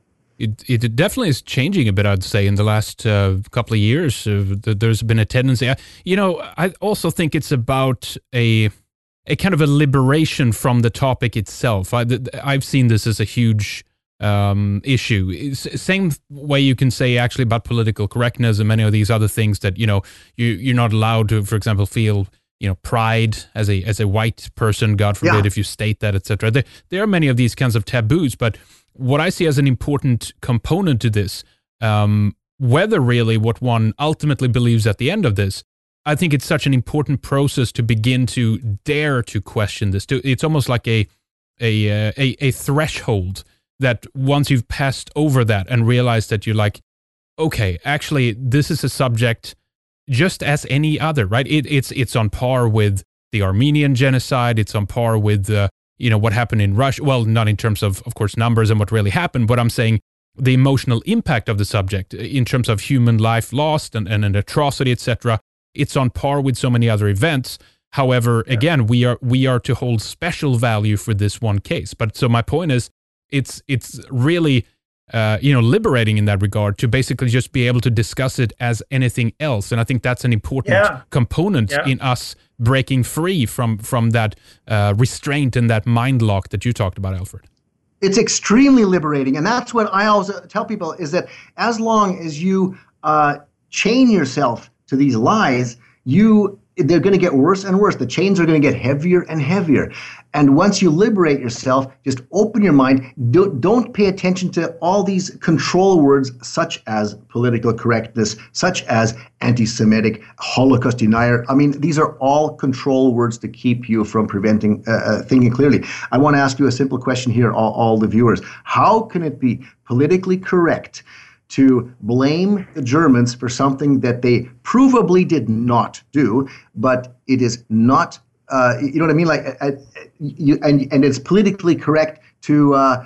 It, it definitely is changing a bit, I'd say, in the last uh, couple of years. Uh, th- there's been a tendency. I, you know, I also think it's about a a kind of a liberation from the topic itself. I, th- I've seen this as a huge um, issue. It's, same way you can say actually about political correctness and many of these other things that, you know, you, you're not allowed to, for example, feel you know, pride as a as a white person, God forbid, yeah. if you state that, et cetera. There, there are many of these kinds of taboos, but what I see as an important component to this, um, whether really what one ultimately believes at the end of this, I think it's such an important process to begin to dare to question this. To, it's almost like a a, uh, a a threshold that once you've passed over that and realized that you're like, okay, actually, this is a subject just as any other, right? It, it's it's on par with the Armenian genocide. It's on par with uh, you know what happened in Russia. Well, not in terms of, of course, numbers and what really happened, but I'm saying the emotional impact of the subject in terms of human life lost and, and an atrocity, et cetera. It's on par with so many other events. However, yeah. again, we are we are to hold special value for this one case. But so my point is, it's it's really uh, you know liberating in that regard to basically just be able to discuss it as anything else. And I think that's an important yeah. component yeah. in us breaking free from from that uh, restraint and that mind lock that you talked about, Alfred. It's extremely liberating, and that's what I always tell people: is that as long as you uh, chain yourself to these lies, you they're going to get worse and worse. The chains are going to get heavier and heavier. And once you liberate yourself, just open your mind. Don't, don't pay attention to all these control words such as political correctness, such as anti-Semitic, Holocaust denier. I mean, these are all control words to keep you from preventing uh, uh, thinking clearly. I want to ask you a simple question here, all, all the viewers. How can it be politically correct to blame the Germans for something that they provably did not do, but it is not, uh, you know what I mean? Like, uh, you, and and it's politically correct to uh,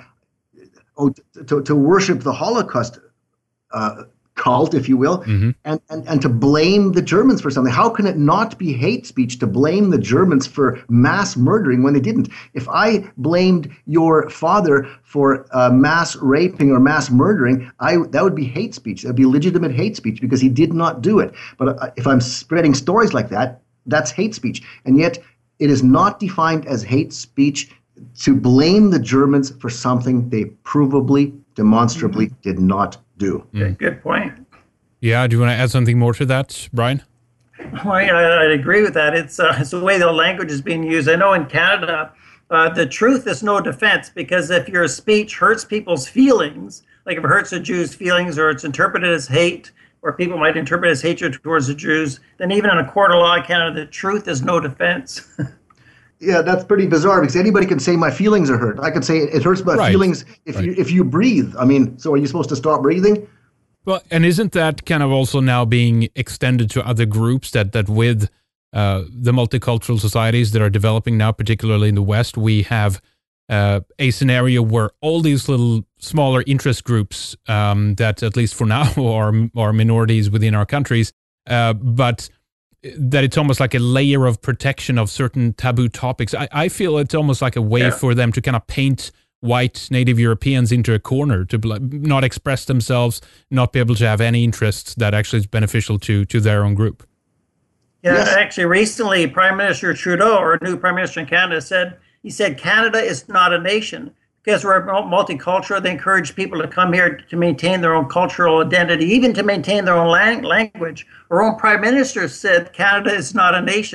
oh, to, to worship the Holocaust uh, cult, if you will, mm-hmm. and, and, and to blame the Germans for something. How can it not be hate speech to blame the Germans for mass murdering when they didn't? If I blamed your father for uh, mass raping or mass murdering, I that would be hate speech. That would be legitimate hate speech because he did not do it. But uh, if I'm spreading stories like that, that's hate speech. And yet it is not defined as hate speech to blame the Germans for something they provably, demonstrably mm-hmm. did not do. Mm. Good point. Yeah, do you want to add something more to that, Brian? Well, I, I agree with that. It's, uh, it's the way the language is being used. I know in Canada, uh, the truth is no defense, because if your speech hurts people's feelings, like if it hurts a Jew's feelings or it's interpreted as hate, or people might interpret as hatred towards the Jews, then even in a court of law in Canada, the truth is no defense. Yeah, that's pretty bizarre because anybody can say my feelings are hurt. I could say it hurts my right. feelings if right. you if you breathe. I mean, so are you supposed to stop breathing? Well, and isn't that kind of also now being extended to other groups that that with uh, the multicultural societies that are developing now, particularly in the West, we have uh, a scenario where all these little smaller interest groups um, that at least for now are, are minorities within our countries, uh, but that it's almost like a layer of protection of certain taboo topics. I, I feel it's almost like a way yeah. for them to kind of paint white native Europeans into a corner, to not express themselves, not be able to have any interests that actually is beneficial to to their own group. Yeah, yes. Actually, recently, Prime Minister Trudeau, or a new Prime Minister in Canada, said, he said, Canada is not a nation. Because we're multicultural, they encourage people to come here to maintain their own cultural identity, even to maintain their own lang- language. Our own Prime Minister said Canada is not a nation.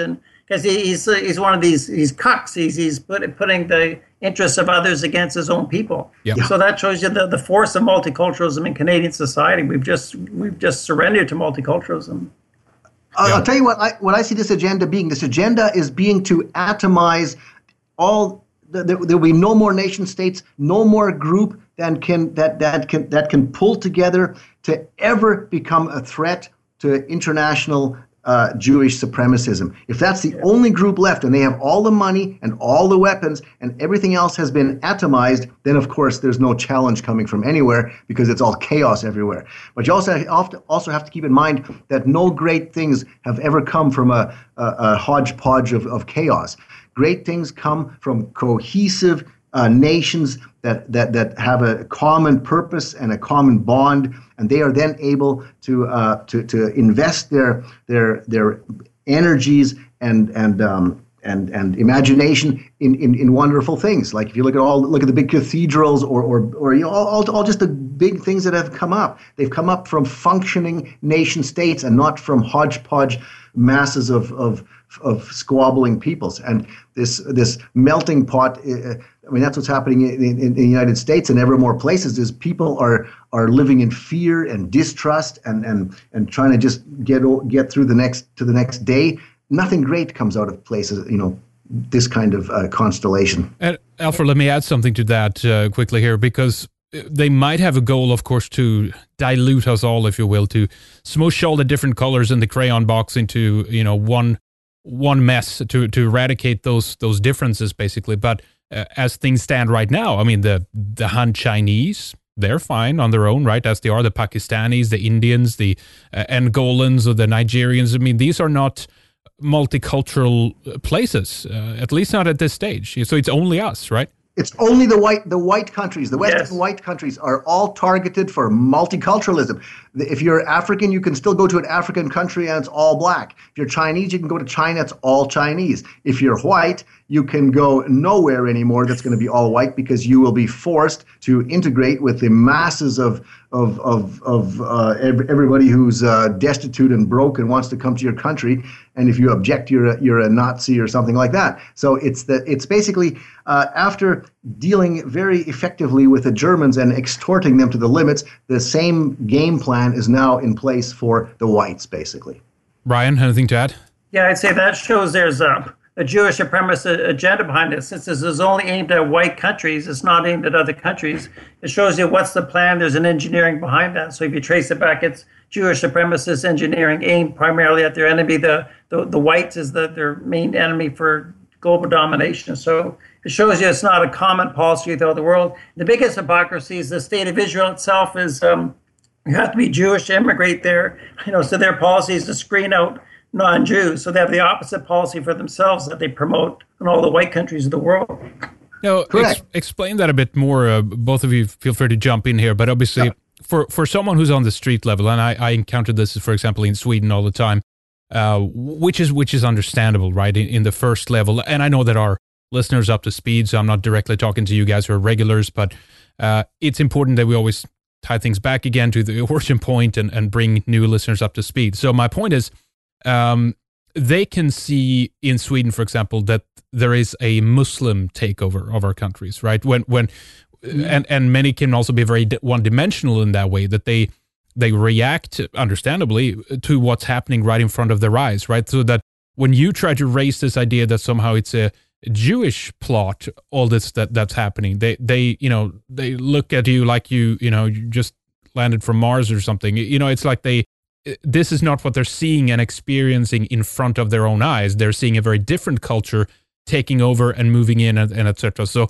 because he, he's he's one of these he's cucks. He's he's put, putting the interests of others against his own people. Yep. So that shows you the, the force of multiculturalism in Canadian society. We've just we've just surrendered to multiculturalism. I'll, Yeah. I'll tell you what I what I see this agenda being. This agenda is being to atomize all. There, there will be no more nation states, no more group that can that that can that can pull together to ever become a threat to international uh, Jewish supremacism. If that's the only group left, and they have all the money and all the weapons, and everything else has been atomized, then of course there's no challenge coming from anywhere because it's all chaos everywhere. But you also have to, also have to keep in mind that no great things have ever come from a, a, a hodgepodge of, of chaos. Great things come from cohesive uh, nations that, that that have a common purpose and a common bond, and they are then able to uh, to to invest their their their energies and and um, and and imagination in, in, in wonderful things. Like if you look at all look at the big cathedrals or or or you know all, all all just the big things that have come up. They've come up from functioning nation states and not from hodgepodge masses of of of squabbling peoples. And this this melting pot, uh, I mean, that's what's happening in, in, in the United States and ever more places, is people are are living in fear and distrust and and and trying to just get get through the next to the next day. Nothing great comes out of places, you know, this kind of uh, constellation. And Alfred, let me add something to that uh, quickly here, because they might have a goal, of course, to dilute us all, if you will, to smush all the different colors in the crayon box into, you know, one one mess, to to eradicate those those differences, basically. But uh, as things stand right now, I mean, the the Han Chinese, they're fine on their own, right? As they are the Pakistanis, the Indians, the uh, Angolans, or the Nigerians. I mean, these are not multicultural places, uh, at least not at this stage. So it's only us, right? It's only the white the white countries, the Western Yes. white countries are all targeted for multiculturalism. If you're African, you can still go to an African country and it's all black. If you're Chinese, you can go to China, it's all Chinese. If you're white, you can go nowhere anymore that's going to be all white, because you will be forced to integrate with the masses of of of, of uh, everybody who's uh, destitute and broke and wants to come to your country. And if you object, you're a, you're a Nazi or something like that. So it's the it's basically uh, after dealing very effectively with the Germans and extorting them to the limits, the same game plan is now in place for the whites, basically. Brian, anything to add? Yeah, I'd say that shows there's a, a Jewish supremacist agenda behind it. Since this is only aimed at white countries, it's not aimed at other countries. It shows you what's the plan. There's an engineering behind that. So if you trace it back, it's Jewish supremacist engineering aimed primarily at their enemy. The the, the whites is the, their main enemy for global domination. So it shows you it's not a common policy throughout the world. The biggest hypocrisy is the state of Israel itself is um, you have to be Jewish to immigrate there. You know, so their policy is to screen out non-Jews. So they have the opposite policy for themselves that they promote in all the white countries of the world. No, Correct. ex- explain that a bit more. Uh, both of you feel free to jump in here, but obviously Yeah. for, for someone who's on the street level, and I, I encountered this, for example, in Sweden all the time, uh, which is which is understandable, right, in, in the first level. And I know that our listeners up to speed, so I'm not directly talking to you guys who are regulars, but uh, it's important that we always tie things back again to the origin point and, and bring new listeners up to speed. So my point is, um, they can see in Sweden, for example, that there is a Muslim takeover of our countries, right? When when mm-hmm. and and many can also be very one-dimensional in that way, that they they react understandably to what's happening right in front of their eyes, right? So that when you try to raise this idea that somehow it's a Jewish plot, all this that that's happening, they they you know they look at you like you you know you just landed from Mars or something. You know, it's like they. This is not what they're seeing and experiencing in front of their own eyes. They're seeing a very different culture taking over and moving in, and, and et cetera. So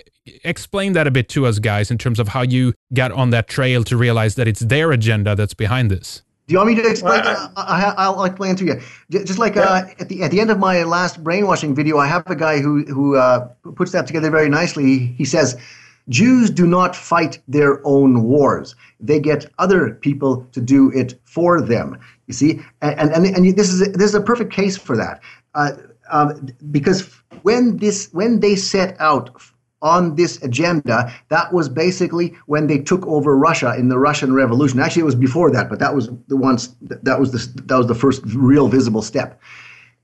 explain that a bit to us, guys, in terms of how you got on that trail to realize that it's their agenda that's behind this. Do you want me to explain? Well, I, I, I'll explain to you. Just like uh, at the at the end of my last brainwashing video, I have a guy who who uh, puts that together very nicely. He says, Jews do not fight their own wars. They get other people to do it for them. You see, and and and this is a, this is a perfect case for that, uh, uh, because when this when they set out on this agenda, that was basically when they took over Russia in the Russian Revolution. Actually, it was before that, but that was the once that was the that was the first real visible step.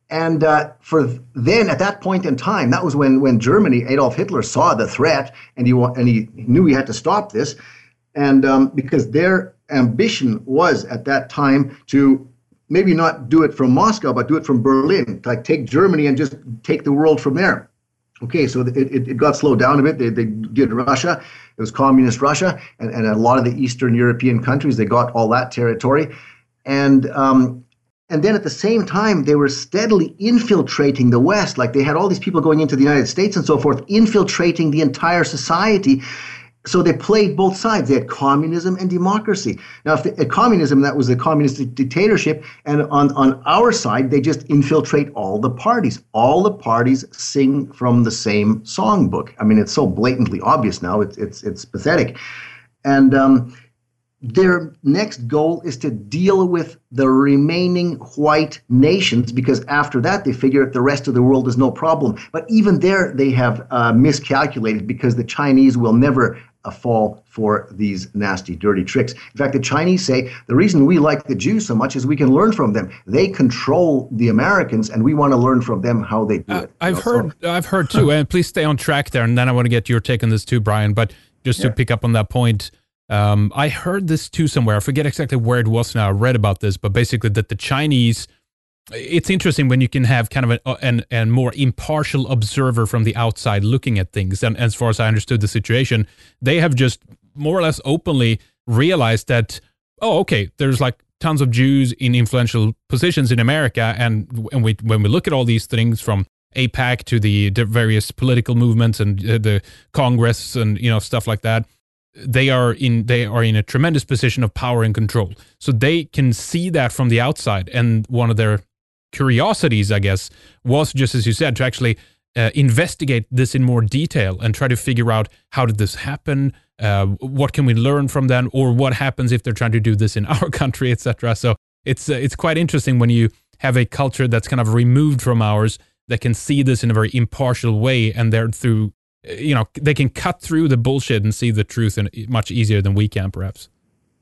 And uh, for then, at that point in time, that was when when Germany, Adolf Hitler saw the threat, and he wa- and he knew he had to stop this, and um, because their ambition was at that time to maybe not do it from Moscow, but do it from Berlin, like take Germany and just take the world from there. Okay, so it, it, it got slowed down a bit. They, they did Russia. It was communist Russia, and, and a lot of the Eastern European countries, they got all that territory. And um, and then at the same time, they were steadily infiltrating the West. Like they had all these people going into the United States and so forth, infiltrating the entire society. So they played both sides. They had communism and democracy. Now, if they, at communism, that was the communist dictatorship. And on, on our side, they just infiltrate all the parties. All the parties sing from the same songbook. I mean, it's so blatantly obvious now. It's it's it's pathetic. And um, their next goal is to deal with the remaining white nations, because after that, they figure the rest of the world is no problem. But even there, they have uh, miscalculated, because the Chinese will never uh, fall for these nasty, dirty tricks. In fact, the Chinese say the reason we like the Jews so much is we can learn from them. They control the Americans, and we want to learn from them how they do uh, it. I've know, heard, so. I've heard too, and please stay on track there, and then I want to get your take on this too, Brian. But just to yeah. pick up on that point, um, I heard this too somewhere. I forget exactly where it was now. I read about this, but basically that the Chinese. It's interesting when you can have kind of a, an, an more impartial observer from the outside looking at things. And as far as I understood the situation, they have just more or less openly realized that, oh, okay, there's like tons of Jews in influential positions in America. And, and we, when we look at all these things from AIPAC to the, the various political movements and uh, the Congress and, you know, stuff like that, they are in they are in a tremendous position of power and control. So they can see that from the outside. And one of their curiosities, I guess, was, just as you said, to actually uh, investigate this in more detail and try to figure out how did this happen, uh, what can we learn from them, or what happens if they're trying to do this in our country, et cetera. So it's uh, it's quite interesting when you have a culture that's kind of removed from ours that can see this in a very impartial way, and they're through, you know, they can cut through the bullshit and see the truth in much easier than we can, perhaps.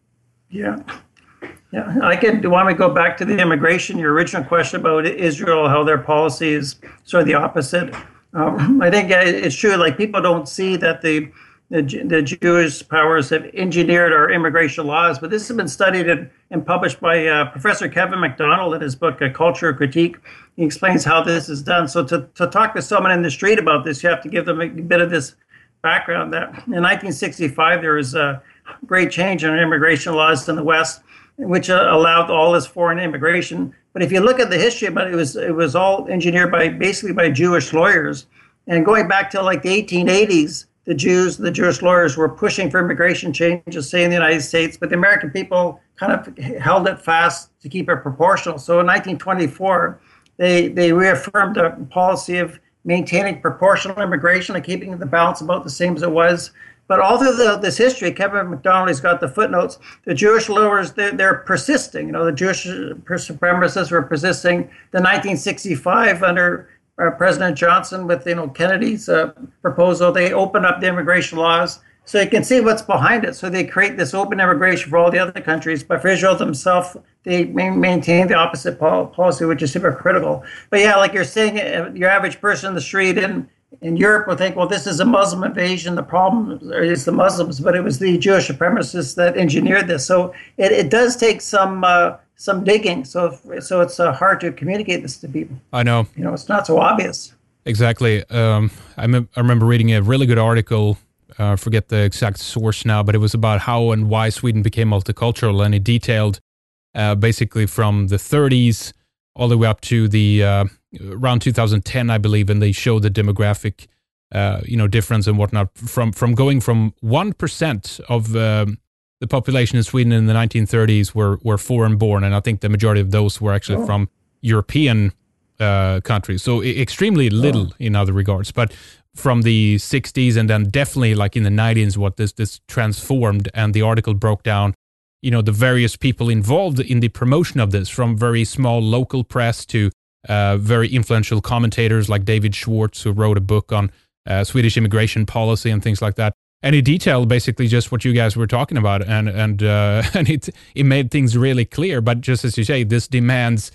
Yeah. Yeah, I could. Do you want me to go back to the immigration? Your original question about Israel, how their policy is sort of the opposite. Um, I think it's true. Like people don't see that the, the the Jewish powers have engineered our immigration laws, but this has been studied and, and published by uh, Professor Kevin MacDonald in his book, A Culture of Critique. He explains how this is done. So to to talk to someone in the street about this, you have to give them a bit of this background. That in nineteen sixty-five there was a great change in immigration laws in the West, which uh, allowed all this foreign immigration. But if you look at the history of it, it was it was all engineered by basically by Jewish lawyers. And going back to like the eighteen eighties, the Jews, the Jewish lawyers were pushing for immigration changes, say in the United States, but the American people kind of held it fast to keep it proportional. So in nineteen twenty-four, they they reaffirmed a policy of maintaining proportional immigration and keeping the balance about the same as it was. But all through the, this history, Kevin MacDonald has got the footnotes. The Jewish lawyers, they're, they're persisting. You know, the Jewish supremacists were persisting. The nineteen sixty-five under uh, President Johnson with, you know, Kennedy's uh, proposal, they opened up the immigration laws. So you can see what's behind it. So they create this open immigration for all the other countries. But for Israel themselves, they maintain the opposite policy, which is hypocritical. But yeah, like you're saying, your average person in the street in in Europe will think, well, this is a Muslim invasion. The problem is the Muslims, but it was the Jewish supremacists that engineered this. So it, it does take some uh, some digging. So so it's uh, hard to communicate this to people. I know. You know, it's not so obvious. Exactly. Um, I, mem- I remember reading a really good article. I uh, forget the exact source now, but it was about how and why Sweden became multicultural, and it detailed uh, basically from the thirties all the way up to the uh, around two thousand ten, I believe, and they showed the demographic, uh, you know, difference and whatnot from from going from one percent of um, the population in Sweden in the nineteen thirties were were foreign born, and I think the majority of those were actually oh. from European uh, countries, so I- extremely little oh. in other regards, but from the sixties and then definitely like in the nineties, what this this transformed, and the article broke down, you know, the various people involved in the promotion of this, from very small local press to uh, very influential commentators like David Schwartz, who wrote a book on uh, Swedish immigration policy and things like that. And he detailed basically just what you guys were talking about, and and uh, and it it made things really clear. But just as you say, this demands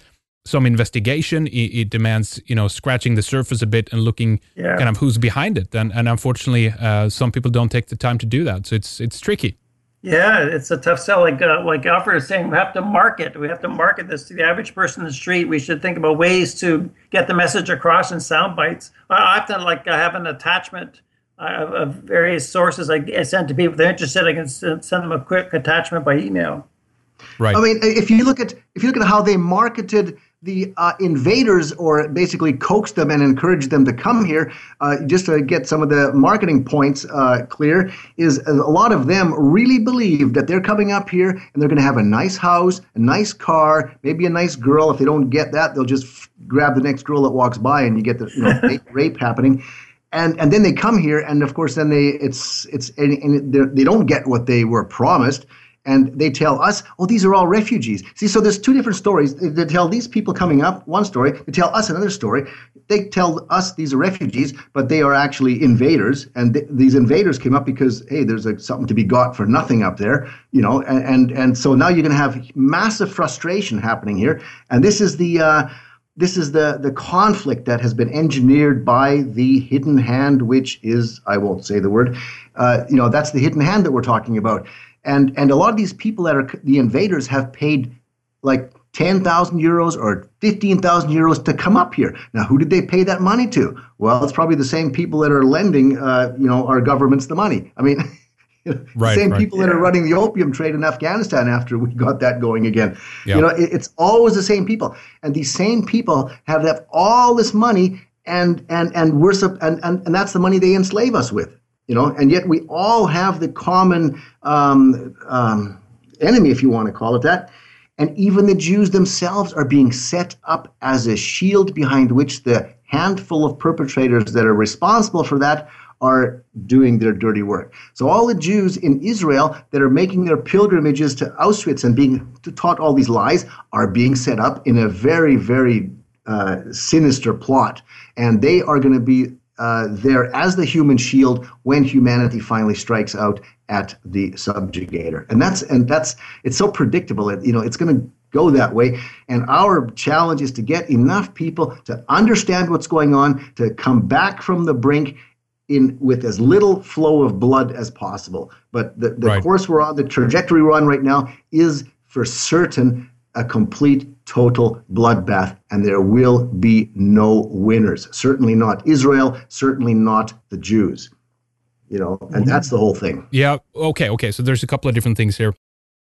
some investigation. It, it demands, you know, scratching the surface a bit and looking yeah. kind of who's behind it. And and unfortunately, uh, some people don't take the time to do that. So it's it's tricky. Yeah, it's a tough sell. Like uh, like Alfred is saying, we have to market. We have to market this to the average person in the street. We should think about ways to get the message across in sound bites. I often like I have an attachment of, of various sources I send to people. If they're interested, I can send them a quick attachment by email. Right. I mean, if you look at if you look at how they marketed the uh, invaders, or basically coaxed them and encouraged them to come here, uh, just to get some of the marketing points uh, clear, is a lot of them really believe that they're coming up here and they're going to have a nice house, a nice car, maybe a nice girl. If they don't get that, they'll just f- grab the next girl that walks by, and you get the you know, rape, rape happening. And and then they come here, and of course, then they it's it's and, and they don't get what they were promised. And they tell us, oh, these are all refugees. See, so there's two different stories. They tell these people coming up one story. They tell us another story. They tell us these are refugees, but they are actually invaders. And th- these invaders came up because, hey, there's a, something to be got for nothing up there, you know. And and, and so now you're going to have massive frustration happening here. And this is the uh, this is the the conflict that has been engineered by the hidden hand, which is, I won't say the word, uh, you know, that's the hidden hand that we're talking about. And and a lot of these people that are the invaders have paid like ten thousand euros or fifteen thousand euros to come up here. Now, who did they pay that money to? Well, it's probably the same people that are lending, uh, you know, our governments the money. I mean, you know, right, the same right. people that are running the opium trade in Afghanistan after we got that going again. Yeah. You know, it, it's always the same people. And these same people have, have all this money, and and and we're and, and and that's the money they enslave us with. You know, and yet we all have the common um, um, enemy, if you want to call it that. And even the Jews themselves are being set up as a shield behind which the handful of perpetrators that are responsible for that are doing their dirty work. So all the Jews in Israel that are making their pilgrimages to Auschwitz and being taught all these lies are being set up in a very, very uh, sinister plot. And they are going to be Uh, there as the human shield when humanity finally strikes out at the subjugator. And that's and that's it's so predictable. It, you know, it's going to go that way. And our challenge is to get enough people to understand what's going on, to come back from the brink in with as little flow of blood as possible. But the, the right. course we're on, the trajectory we're on right now, is for certain a complete, total bloodbath, and there will be no winners. Certainly not Israel, certainly not the Jews. You know, and that's the whole thing. Yeah, okay, okay. So there's a couple of different things here.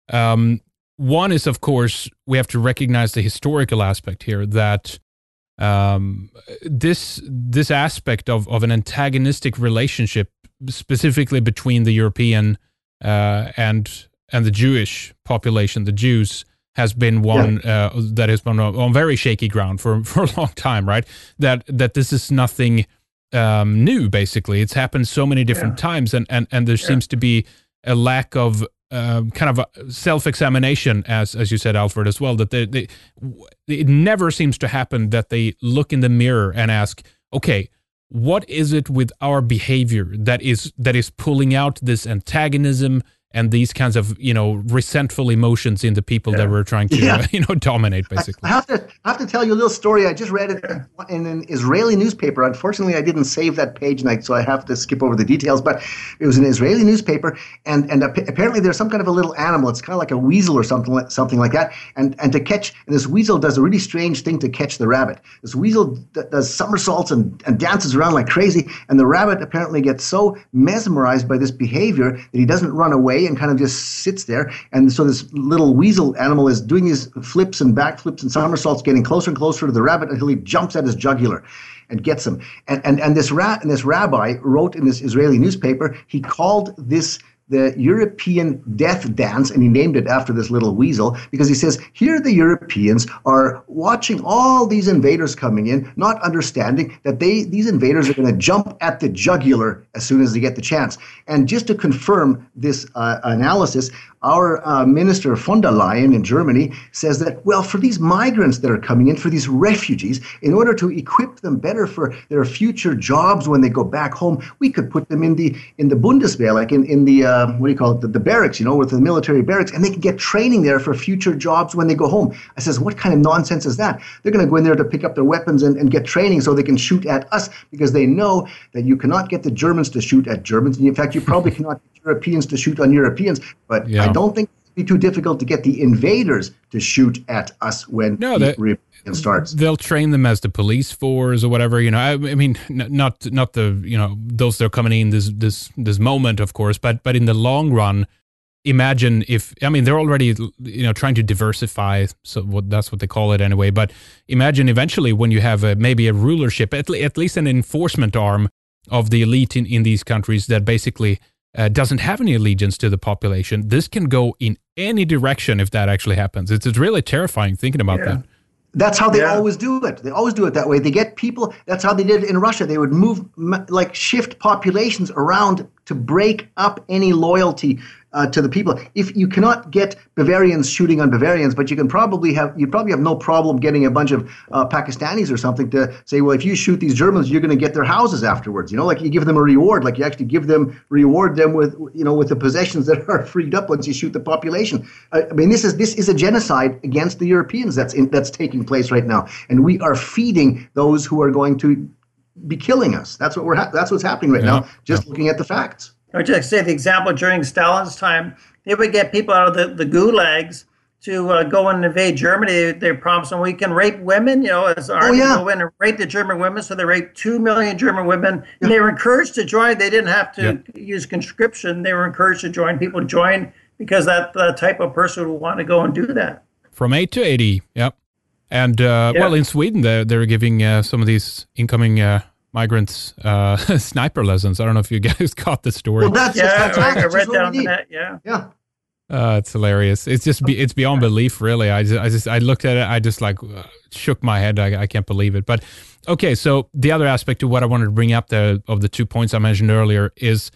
Um, one is, of course, we have to recognize the historical aspect here, that um, this this aspect of, of an antagonistic relationship, specifically between the European uh, and and the Jewish population, the Jews, has been one yeah. uh, that has been on, on very shaky ground for, for a long time, right? That that this is nothing um, new, basically. It's happened so many different yeah. times, and, and, and there yeah. seems to be a lack of uh, kind of a self-examination, as as you said, Alfred, as well, that they, they, it never seems to happen that they look in the mirror and ask, okay, what is it with our behavior that is that is pulling out this antagonism and these kinds of, you know, resentful emotions in the people yeah. that we're trying to, yeah. uh, you know, dominate, basically. I have to I have to tell you a little story. I just read it in an Israeli newspaper. Unfortunately, I didn't save that page, and I, so I have to skip over the details. But it was an Israeli newspaper, and and apparently there's some kind of a little animal. It's kind of like a weasel or something like, something like that. And and to catch, and this weasel does a really strange thing to catch the rabbit. This weasel d- does somersaults and, and dances around like crazy, and the rabbit apparently gets so mesmerized by this behavior that he doesn't run away and kind of just sits there. And so this little weasel animal is doing these flips and backflips and somersaults, getting closer and closer to the rabbit until he jumps at his jugular and gets him. And and and this rat and this rabbi wrote in this Israeli newspaper, he called this the European death dance, and he named it after this little weasel, because he says, here the Europeans are watching all these invaders coming in, not understanding that they these invaders are going to jump at the jugular as soon as they get the chance. And just to confirm this uh, analysis, our uh, minister von der Leyen in Germany says that, well, for these migrants that are coming in, for these refugees, in order to equip them better for their future jobs when they go back home, we could put them in the in the Bundeswehr, like in, in the uh, uh, what do you call it, the, the barracks, you know, with the military barracks, and they can get training there for future jobs when they go home. I says, what kind of nonsense is that? They're going to go in there to pick up their weapons and, and get training so they can shoot at us, because they know that you cannot get the Germans to shoot at Germans. And in fact, you probably cannot get Europeans to shoot on Europeans. But yeah. I don't think it'd be too difficult to get the invaders to shoot at us when no, the that, rebellion starts. They'll train them as the police force or whatever. You know, I, I mean, n- not not the you know those that are coming in this this this moment, of course, but but in the long run. Imagine if, I mean, they're already, you know, trying to diversify, so what that's what they call it anyway, but imagine eventually when you have a, maybe a rulership, at, le- at least an enforcement arm of the elite in, in these countries that basically uh, doesn't have any allegiance to the population. This can go in any direction if that actually happens. It's, it's really terrifying thinking about yeah. that. That's how they yeah. always do it. They always do it that way. They get people. That's how they did it in Russia. They would move, like shift populations around to break up any loyalty uh, to the people. If you cannot get Bavarians shooting on Bavarians, but you can probably have, you probably have no problem getting a bunch of uh, Pakistanis or something to say, well, if you shoot these Germans, you're going to get their houses afterwards. You know, like you give them a reward, like you actually give them, reward them with, you know, with the possessions that are freed up once you shoot the population. I, I mean, this is this is a genocide against the Europeans that's in, that's taking place right now, and we are feeding those who are going to be killing us. That's what we're. Ha- that's what's happening right yeah, now. Just yeah. looking at the facts. I would just say the example during Stalin's time, they would get people out of the, the gulags to uh, go and invade Germany. They, they promised them we can rape women. You know, as our oh, yeah. go in and rape the German women. So they raped two million German women, and yeah. they were encouraged to join. They didn't have to yeah. use conscription. They were encouraged to join. People join because that the type of person would want to go and do that. From eight to eighty. Yep. And, uh, yeah. well, in Sweden, they're, they're giving uh, some of these incoming uh, migrants uh, sniper lessons. I don't know if you guys caught the story. Well, that's yeah, just I, I read down the net, yeah. Yeah. Uh, it's hilarious. It's just, be, it's beyond belief, really. I just, I just, I looked at it, I just like uh, shook my head. I, I can't believe it. But, okay, so the other aspect of what I wanted to bring up there, of the two points I mentioned earlier, is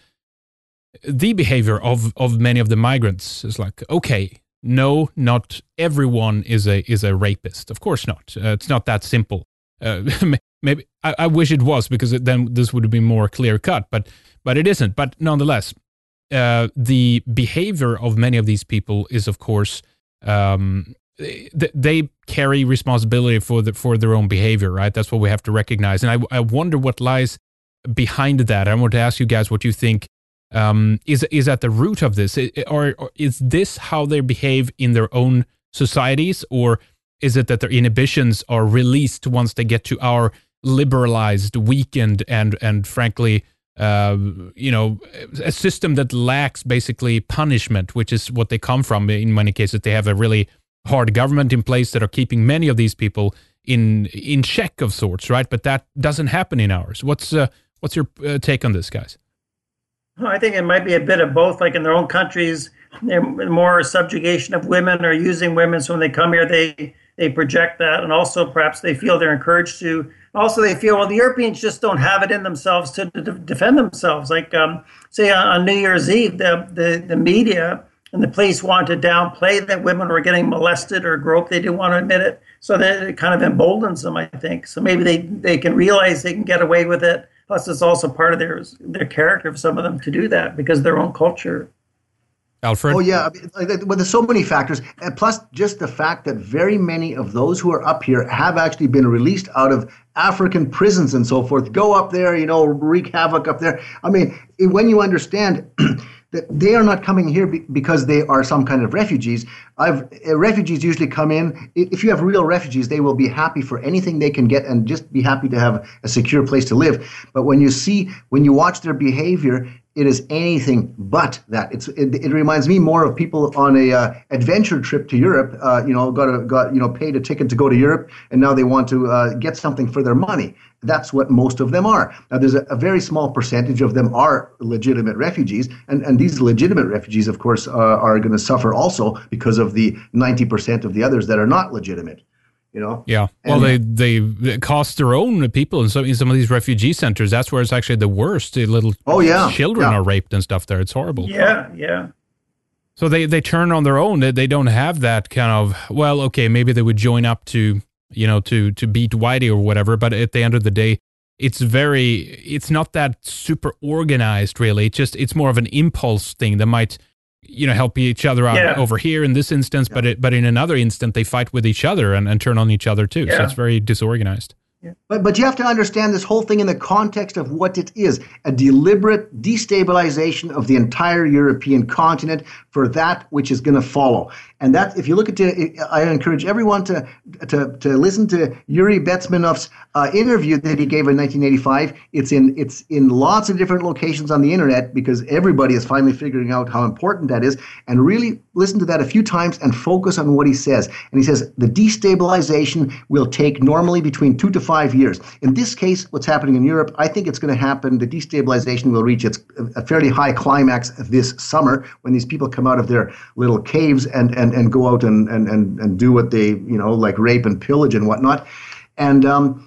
the behavior of, of many of the migrants. It's like, okay, no, not everyone is a is a rapist. Of course not. Uh, it's not that simple. Uh, maybe I, I wish it was, because it, then this would be more clear cut. But but it isn't. But nonetheless, uh, the behavior of many of these people is, of course, um, they, they carry responsibility for the, for their own behavior. Right. That's what we have to recognize. And I I wonder what lies behind that. I want to ask you guys what you think. Um, is is at the root of this, or, or is this how they behave in their own societies, or is it that their inhibitions are released once they get to our liberalized, weakened, and and frankly, uh, you know, a system that lacks basically punishment, which is what they come from. In many cases, they have a really hard government in place that are keeping many of these people in in check of sorts, right? But that doesn't happen in ours. What's uh, what's your uh, take on this, guys? I think it might be a bit of both. Like in their own countries, they're more subjugation of women or using women. So when they come here, they they project that, and also perhaps they feel they're encouraged to. Also, they feel, well, the Europeans just don't have it in themselves to, to defend themselves. Like um, say on, on New Year's Eve, the, the the media and the police wanted to downplay that women were getting molested or groped. They didn't want to admit it, so that it kind of emboldens them, I think. So maybe they they can realize they can get away with it. Plus, it's also part of their their character of some of them to do that because of their own culture. Alfred? Oh, yeah. Well, there's so many factors. And plus, just the fact that very many of those who are up here have actually been released out of African prisons and so forth. Go up there, you know, wreak havoc up there. I mean, when you understand that they are not coming here be- because they are some kind of refugees. I've uh, refugees usually come in. If you have real refugees, they will be happy for anything they can get and just be happy to have a secure place to live. But when you see, when you watch their behavior, it is anything but that. It's it, it reminds me more of people on a uh, adventure trip to Europe. Uh, you know, got a, got you know paid a ticket to go to Europe, and now they want to uh, get something for their money. That's what most of them are. Now, there's a, a very small percentage of them are legitimate refugees, and, and these legitimate refugees, of course, uh, are going to suffer also because of the ninety percent of the others that are not legitimate. You know? Yeah. Well, and, they they cost their own people in some in some of these refugee centers. That's where it's actually the worst. The little oh, yeah. children yeah. are raped and stuff there. It's horrible. Yeah, yeah. So they, they turn on their own. They, they don't have that kind of, well, okay, maybe they would join up to, you know, to, to beat Whitey or whatever. But at the end of the day, it's very, it's not that super organized really. It's just, it's more of an impulse thing that might, you know, help each other out yeah. over here in this instance, yeah. but it, but in another instant they fight with each other and, and turn on each other too. Yeah. So it's very disorganized. Yeah. But but you have to understand this whole thing in the context of what it is, a deliberate destabilization of the entire European continent for that which is going to follow. And that, if you look at it, I encourage everyone to to to listen to Yuri Bezmenov's uh, interview that he gave in nineteen eighty-five. It's in it's in lots of different locations on the internet because everybody is finally figuring out how important that is. And really listen to that a few times and focus on what he says. And he says the destabilization will take normally between two to five years. In this case, what's happening in Europe, I think it's going to happen. The destabilization will reach its a fairly high climax this summer when these people come out of their little caves and and, and go out and, and, and, and do what they, you know, like rape and pillage and whatnot. And um,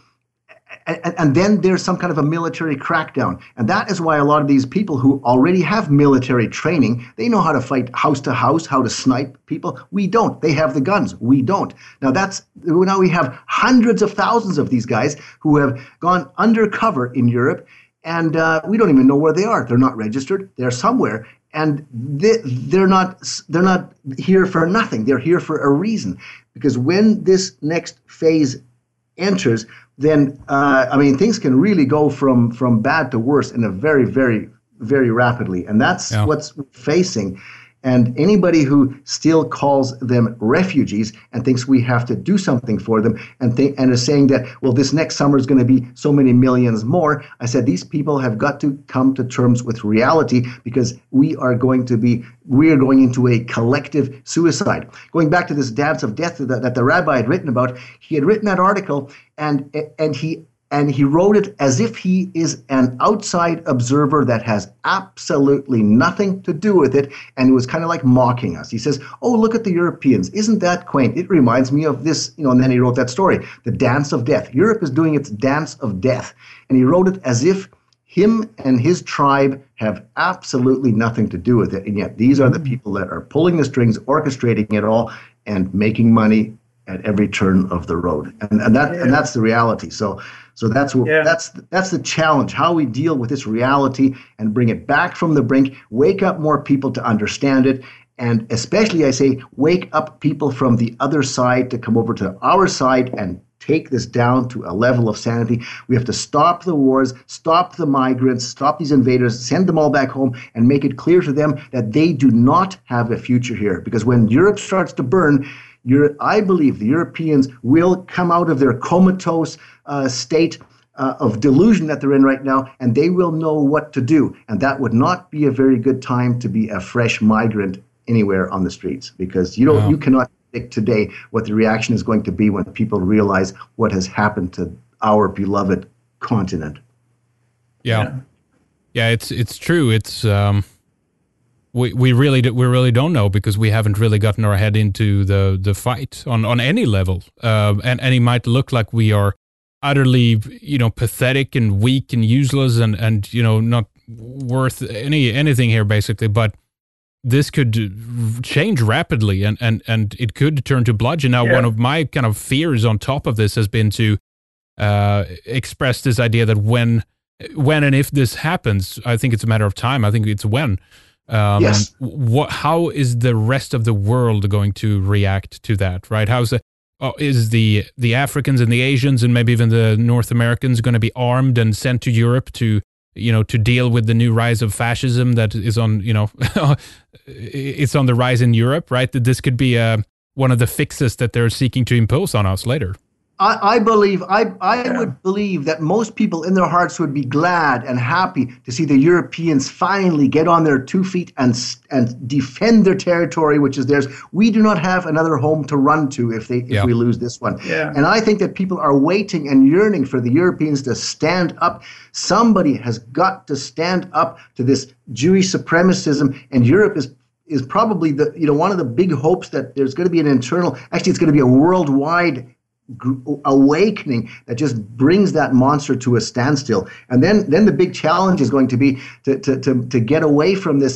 And, and then there's some kind of a military crackdown. And that is why a lot of these people who already have military training, they know how to fight house to house, how to snipe people. We don't. They have the guns. We don't. Now that's now we have hundreds of thousands of these guys who have gone undercover in Europe, and uh, we don't even know where they are. They're not registered. They're somewhere. And they, they're not they're not here for nothing. They're here for a reason. Because when this next phase enters, then, uh, I mean, things can really go from, from bad to worse in a very, very, very rapidly. And that's yeah. what's facing. And anybody who still calls them refugees and thinks we have to do something for them and think, and is saying that, well, this next summer is going to be so many millions more, I said these people have got to come to terms with reality because we are going to be, we are going into a collective suicide. Going back to this dance of death that, that the rabbi had written about, he had written that article and and he And he wrote it as if he is an outside observer that has absolutely nothing to do with it. And it was kind of like mocking us. He says, oh, look at the Europeans. Isn't that quaint? It reminds me of this, you know, and then he wrote that story, The Dance of Death. Europe is doing its dance of death. And he wrote it as if him and his tribe have absolutely nothing to do with it. And yet these are the people that are pulling the strings, orchestrating it all, and making money at every turn of the road. And, and that yeah. and that's the reality. So So that's what, yeah. that's that's the challenge, how we deal with this reality and bring it back from the brink, wake up more people to understand it, and especially, I say, wake up people from the other side to come over to our side and take this down to a level of sanity. We have to stop the wars, stop the migrants, stop these invaders, send them all back home, and make it clear to them that they do not have a future here. Because when Europe starts to burn, You're, I believe the Europeans will come out of their comatose uh, state uh, of delusion that they're in right now, and they will know what to do. And that would not be a very good time to be a fresh migrant anywhere on the streets, because you don't, wow. you cannot predict today what the reaction is going to be when people realize what has happened to our beloved continent. Yeah, yeah, yeah it's it's true. It's. Um... We we really do, we really don't know because we haven't really gotten our head into the, the fight on, on any level, uh, and and it might look like we are utterly, you know, pathetic and weak and useless and, and you know not worth any anything here basically. But this could change rapidly, and, and, and it could turn to bloodshin. Now, yeah. one of my kind of fears on top of this has been to uh, express this idea that when when and if this happens, I think it's a matter of time. I think it's when. Um, yes. What? How is the rest of the world going to react to that? Right? How's the? Oh, is the the Africans and the Asians and maybe even the North Americans going to be armed and sent to Europe to, you know, to deal with the new rise of fascism that is on, you know, it's on the rise in Europe, right? That this could be uh, one of the fixes that they're seeking to impose on us later. I, I believe, I, I yeah. would believe that most people in their hearts would be glad and happy to see the Europeans finally get on their two feet and and defend their territory, which is theirs. We do not have another home to run to if they if yeah. we lose this one. Yeah. And I think that people are waiting and yearning for the Europeans to stand up. Somebody has got to stand up to this Jewish supremacism, and Europe is is probably the you know one of the big hopes that there's going to be an internal. Actually, it's going to be a worldwide awakening that just brings that monster to a standstill. And then then the big challenge is going to be to to to, to get away from this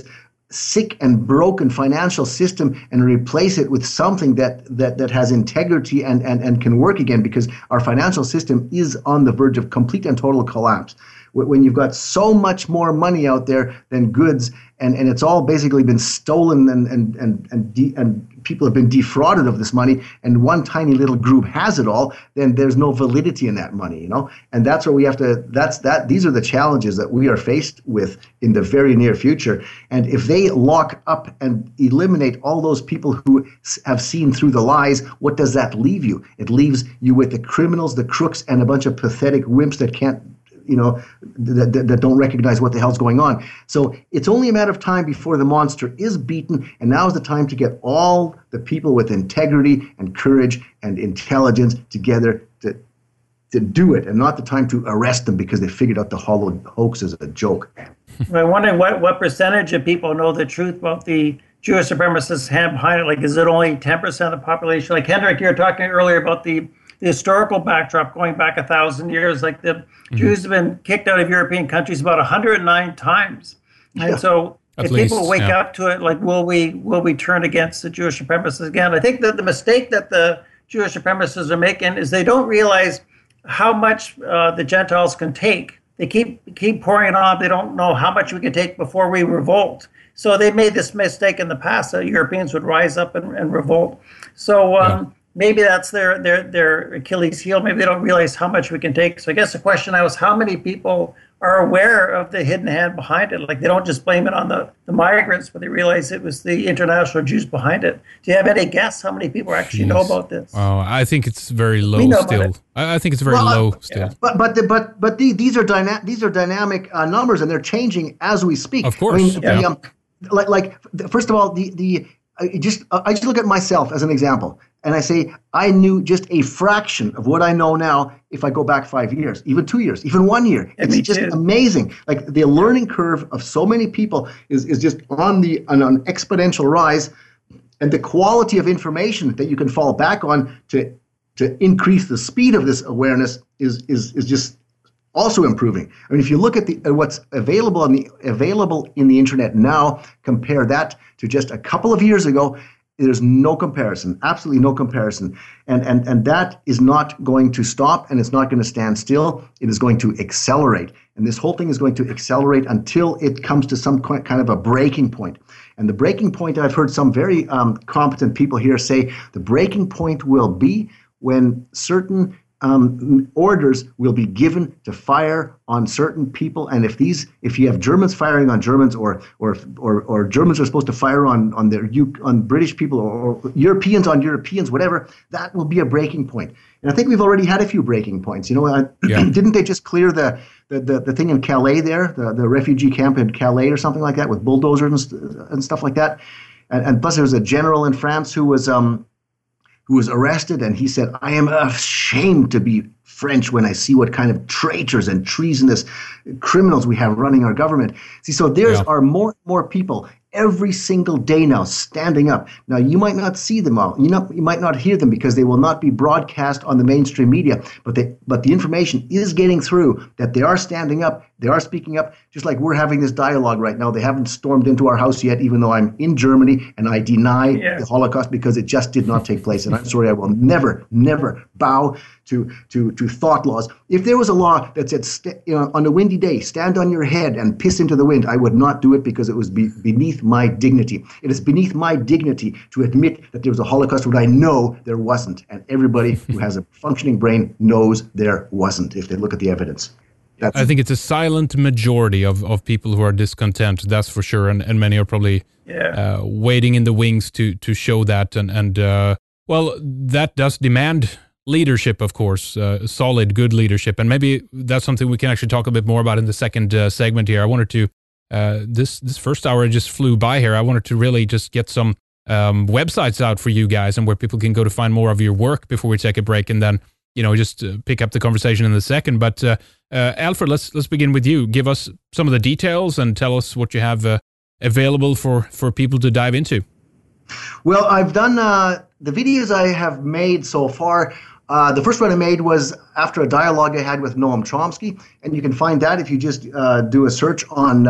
sick and broken financial system and replace it with something that that that has integrity and and and can work again, because our financial system is on the verge of complete and total collapse. When you've got so much more money out there than goods, and, and it's all basically been stolen, and and and and, de- and people have been defrauded of this money, and one tiny little group has it all, then there's no validity in that money, you know. And that's where we have to. That's that. These are the challenges that we are faced with in the very near future. And if they lock up and eliminate all those people who have seen through the lies, what does that leave you? It leaves you with the criminals, the crooks, and a bunch of pathetic wimps that can't, you know, that, that, that don't recognize what the hell's going on. So it's only a matter of time before the monster is beaten, and now is the time to get all the people with integrity and courage and intelligence together to to do it, and not the time to arrest them because they figured out the hollow hoax as a joke. I'm wondering what, what percentage of people know the truth about the Jewish supremacist hand behind it. Like, is it only ten percent of the population? Like, Hendrik, you were talking earlier about the the historical backdrop going back a thousand years. Like, the mm-hmm. Jews have been kicked out of European countries about one hundred nine times. And yeah. so At if least, people wake yeah. up to it, like, will we will we turn against the Jewish supremacists again? I think that the mistake that the Jewish supremacists are making is they don't realize how much uh, the Gentiles can take. They keep keep pouring it on. They don't know how much we can take before we revolt. So they made this mistake in the past that Europeans would rise up and, and revolt. So um, yeah. maybe that's their, their their Achilles heel. Maybe they don't realize how much we can take. So I guess the question now is, how many people are aware of the hidden hand behind it? Like, they don't just blame it on the, the migrants, but they realize it was the international Jews behind it. Do you have any guess how many people actually yes. know about this? Oh, I think it's very low still. I, I think it's very well, low uh, still. Yeah. But but the, but but the, these are dyna- these are dynamic uh, numbers, and they're changing as we speak. Of course. I mean, yeah. the, um, like like first of all, the the I just I just look at myself as an example, and I say I knew just a fraction of what I know now if I go back five years, even two years, even one year. It's yeah, just too. amazing. Like, the learning curve of so many people is is just on the on an exponential rise, and the quality of information that you can fall back on to to increase the speed of this awareness is is is just also improving. I mean, if you look at the uh, what's available on the available in the internet now, compare that to just a couple of years ago, there's no comparison, absolutely no comparison. And and and that is not going to stop, and it's not going to stand still. It is going to accelerate. And this whole thing is going to accelerate until it comes to some kind of a breaking point. And the breaking point, I've heard some very um, competent people here say, the breaking point will be when certain Um, orders will be given to fire on certain people, and if these, if you have Germans firing on Germans, or or or, or Germans are supposed to fire on on their on British people, or, or Europeans on Europeans, whatever, that will be a breaking point. And I think we've already had a few breaking points. You know, uh, yeah. didn't they just clear the, the the the thing in Calais there, the the refugee camp in Calais or something like that, with bulldozers and, and stuff like that? And, and plus, there was a general in France who was um. who was arrested, and he said, I am ashamed to be French when I see what kind of traitors and treasonous criminals we have running our government. See, so there yeah. are more and more people every single day now standing up. Now, you might not see them all. You know, you might not hear them because they will not be broadcast on the mainstream media, but they, but the information is getting through that they are standing up, they are speaking up, just like we're having this dialogue right now. They haven't stormed into our house yet, even though I'm in Germany and I deny yeah. the Holocaust because it just did not take place. And I'm sorry, I will never, never bow to to to thought laws. If there was a law that said, st- you know, on a windy day, stand on your head and piss into the wind, I would not do it because it was be- beneath my dignity. It is beneath my dignity to admit that there was a Holocaust when I know there wasn't. And everybody who has a functioning brain knows there wasn't if they look at the evidence. That's I think it's a silent majority of, of people who are discontent, that's for sure. And, and many are probably yeah. uh, waiting in the wings to to show that. And, and uh, well, that does demand leadership, of course, uh, solid, good leadership. And maybe that's something we can actually talk a bit more about in the second uh, segment here. I wanted to, uh, this this first hour just flew by here. I wanted to really just get some um, websites out for you guys and where people can go to find more of your work before we take a break, and then, you know, just uh, pick up the conversation in the second. But uh, uh, Alfred, let's let's begin with you. Give us some of the details and tell us what you have uh, available for, for people to dive into. Well, I've done uh, the videos I have made so far. Uh, the first one I made was after a dialogue I had with Noam Chomsky, and you can find that if you just uh, do a search on uh,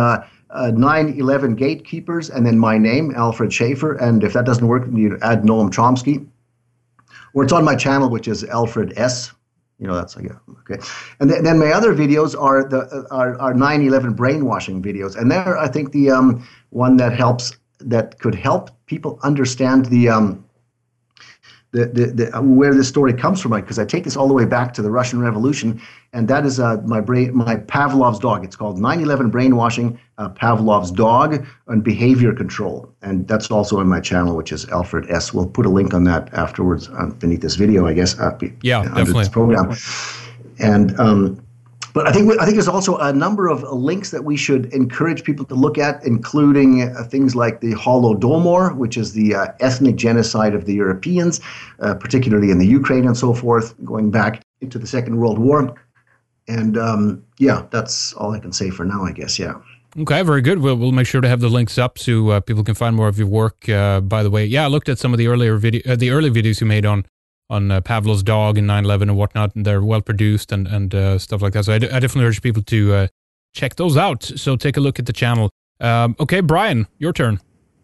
uh, nine eleven Gatekeepers, and then my name, Alfred Schaefer. And if that doesn't work, you add Noam Chomsky. Or it's on my channel, which is Alfred S. You know, that's like, okay. And then, then my other videos are the are, are nine eleven brainwashing videos. And there, I think the um, one that helps, that could help people understand the um, The, the, the, where this story comes from, because I take this all the way back to the Russian Revolution, and that is uh, my brain, my Pavlov's dog. It's called nine eleven Brainwashing, uh, Pavlov's Dog, and Behavior Control, and that's also on my channel, which is Alfred S. We'll put a link on that afterwards uh, beneath this video, I guess. Uh, yeah, under definitely. This program, and. Um, But I think I think there's also a number of links that we should encourage people to look at, including uh, things like the Holodomor, which is the uh, ethnic genocide of the Europeans, uh, particularly in the Ukraine and so forth, going back into the Second World War. And um, yeah, that's all I can say for now, I guess. Yeah. Okay, very good. We'll we'll make sure to have the links up so uh, people can find more of your work. Uh, by the way, yeah, I looked at some of the earlier video, uh, the early videos you made on. on uh, Pavlov's dog and nine eleven and whatnot, and they're well produced and, and uh, stuff like that. So I, d- I definitely urge people to uh, check those out. So take a look at the channel. Um, okay, Brian, your turn.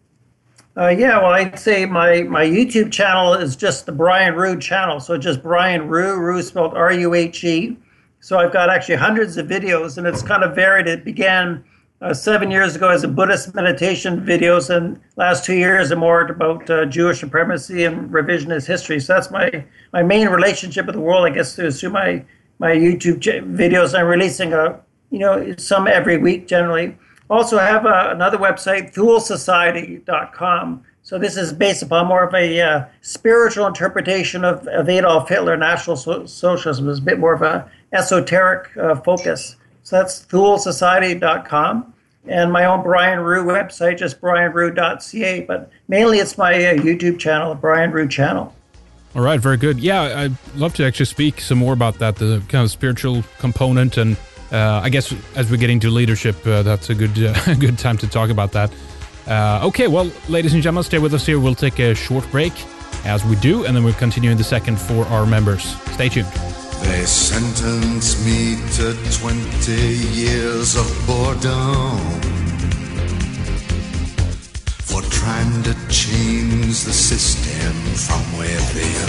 Uh, yeah, well, I'd say my, my YouTube channel is just the Brian Ruhe channel. So just Brian Ruhe, Ruhe spelled R U H E. So I've got actually hundreds of videos, and it's kind of varied. It began Uh, seven years ago as a Buddhist meditation videos, and last two years are more about uh, Jewish supremacy and revisionist history. So that's my, my main relationship with the world, I guess, is through my my YouTube videos. I'm releasing a you know some every week generally. Also have a, another website, Thule Society dot com. So this is based upon more of a uh, spiritual interpretation of, of Adolf Hitler, National so- Socialism. It's a bit more of a esoteric uh, focus. So that's Thule Society dot com, and my own Brian Ruhe website, just brian ruhe dot c a. But mainly it's my uh, YouTube channel, the Brian Ruhe channel. All right, very good. Yeah, I'd love to actually speak some more about that, the kind of spiritual component. And uh, I guess as we get into leadership, uh, that's a good, uh, good time to talk about that. Uh, okay, well, ladies and gentlemen, stay with us here. We'll take a short break, as we do, and then we'll continue in the second for our members. Stay tuned. They sentenced me to twenty years of boredom for trying to change the system from within.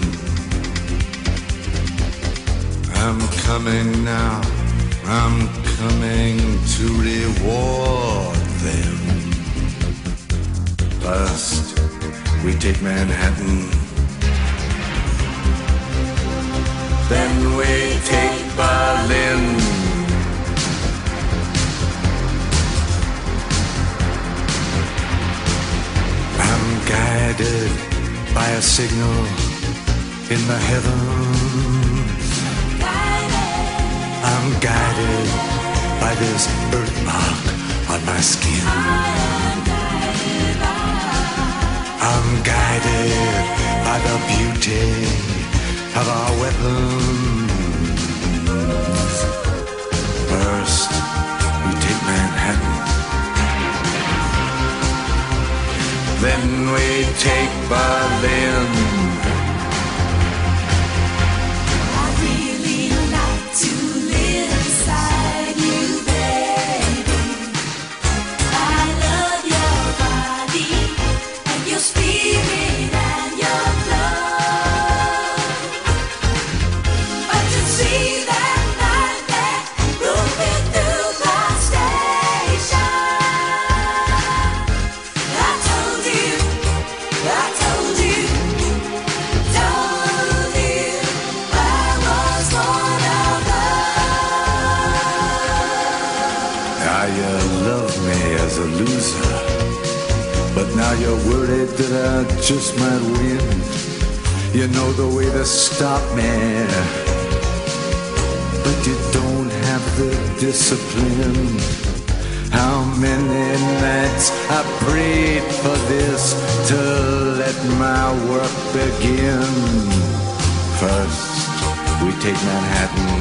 I'm coming now, I'm coming to reward them. First, we take Manhattan. Then we take Berlin. I'm guided by a signal in the heavens. I'm guided by this birthmark on my skin. I'm guided by the beauty of our weapons. First, we take Manhattan. Then we take Berlin. I really like to live inside you, baby. I love your body and your spirit and your blood. But to see that night that moving through the station, I told you, I told you, told you I was one of us. Now you love me as a loser, but now you're worried that I just might win. You know the way to stop me, but you don't have the discipline. How many nights I prayed for this to let my work begin. First, we take Manhattan.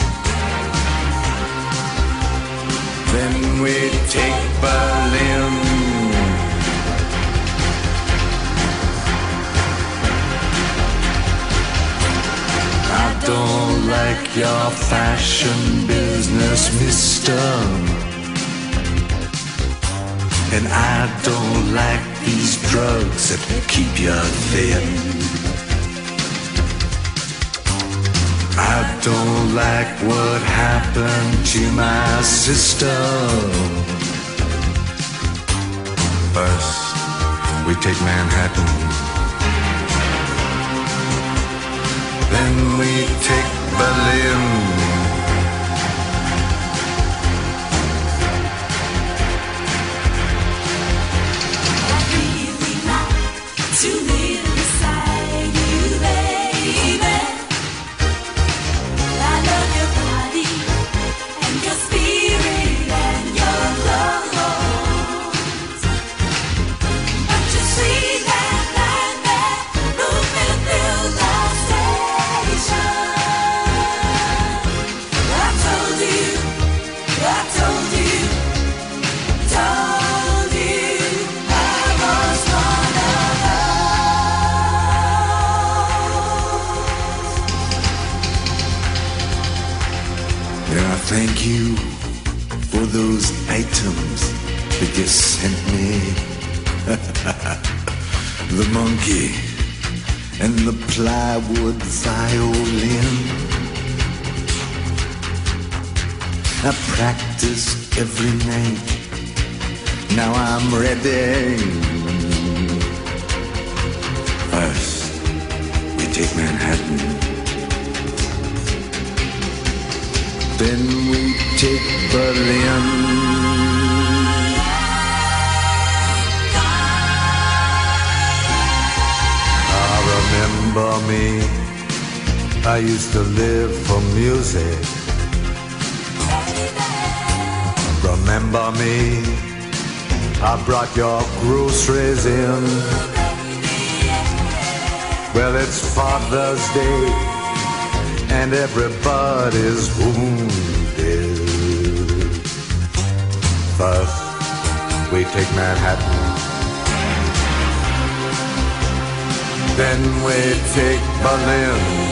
Then we take Berlin. I don't like your fashion business, mister. And I don't like these drugs that keep you thin. I don't like what happened to my sister. First, we take Manhattan. Then we take Berlin. To live beside you, baby. I love your body and your spirit and your clothes. But you see that line there moving through the station. I told you, I told you, told you I was one of us. Yeah, I thank you for those items that you sent me. The monkey and the plywood violin. I practice every night. Now I'm ready. First, we take Manhattan. Then we take Berlin. Ah, remember me, I used to live for music. Remember me, I brought your groceries in. Well, it's Father's Day and everybody's wounded. First, we take Manhattan. Then we take Berlin.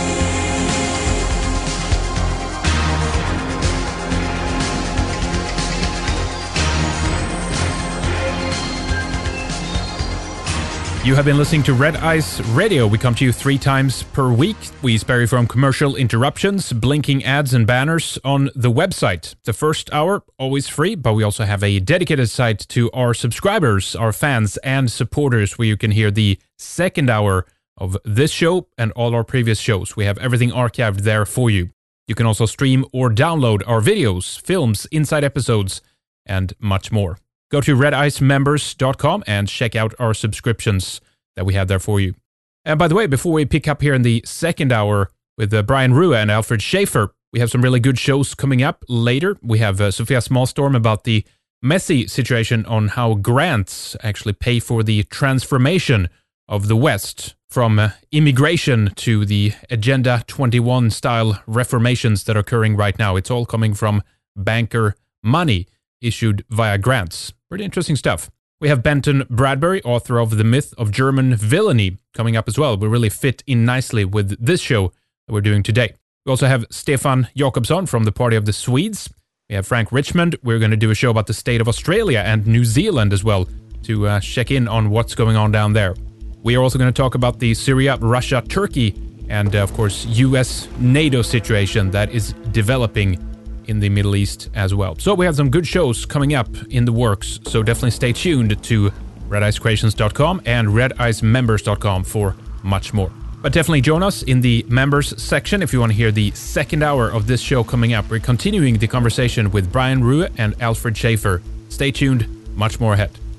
You have been listening to Red Ice Radio. We come to you three times per week. We spare you from commercial interruptions, blinking ads and banners on the website. The first hour, always free, but we also have a dedicated site to our subscribers, our fans, and supporters where you can hear the second hour of this show and all our previous shows. We have everything archived there for you. You can also stream or download our videos, films, inside episodes, and much more. Go to red ice members dot com and check out our subscriptions that we have there for you. And by the way, before we pick up here in the second hour with uh, Brian Rua and Alfred Schaefer, we have some really good shows coming up later. We have uh, Sophia Smallstorm about the messy situation on how grants actually pay for the transformation of the West from uh, immigration to the Agenda twenty-one style reformations that are occurring right now. It's all coming from banker money issued via grants. Pretty interesting stuff. We have Benton Bradbury, author of The Myth of German Villainy, coming up as well. We really fit in nicely with this show that we're doing today. We also have Stefan Jakobsson from the Party of the Swedes. We have Frank Richmond. We're going to do a show about the state of Australia and New Zealand as well to uh, check in on what's going on down there. We are also going to talk about the Syria, Russia, Turkey, and uh, of course U S NATO situation that is developing in the Middle East as well. So we have some good shows coming up in the works, so definitely stay tuned to red ice creations dot com and red ice members dot com for much more. But definitely join us in the members section if you want to hear the second hour of this show coming up. We're continuing the conversation with Brian Rua and Alfred Schaefer. Stay tuned, much more ahead.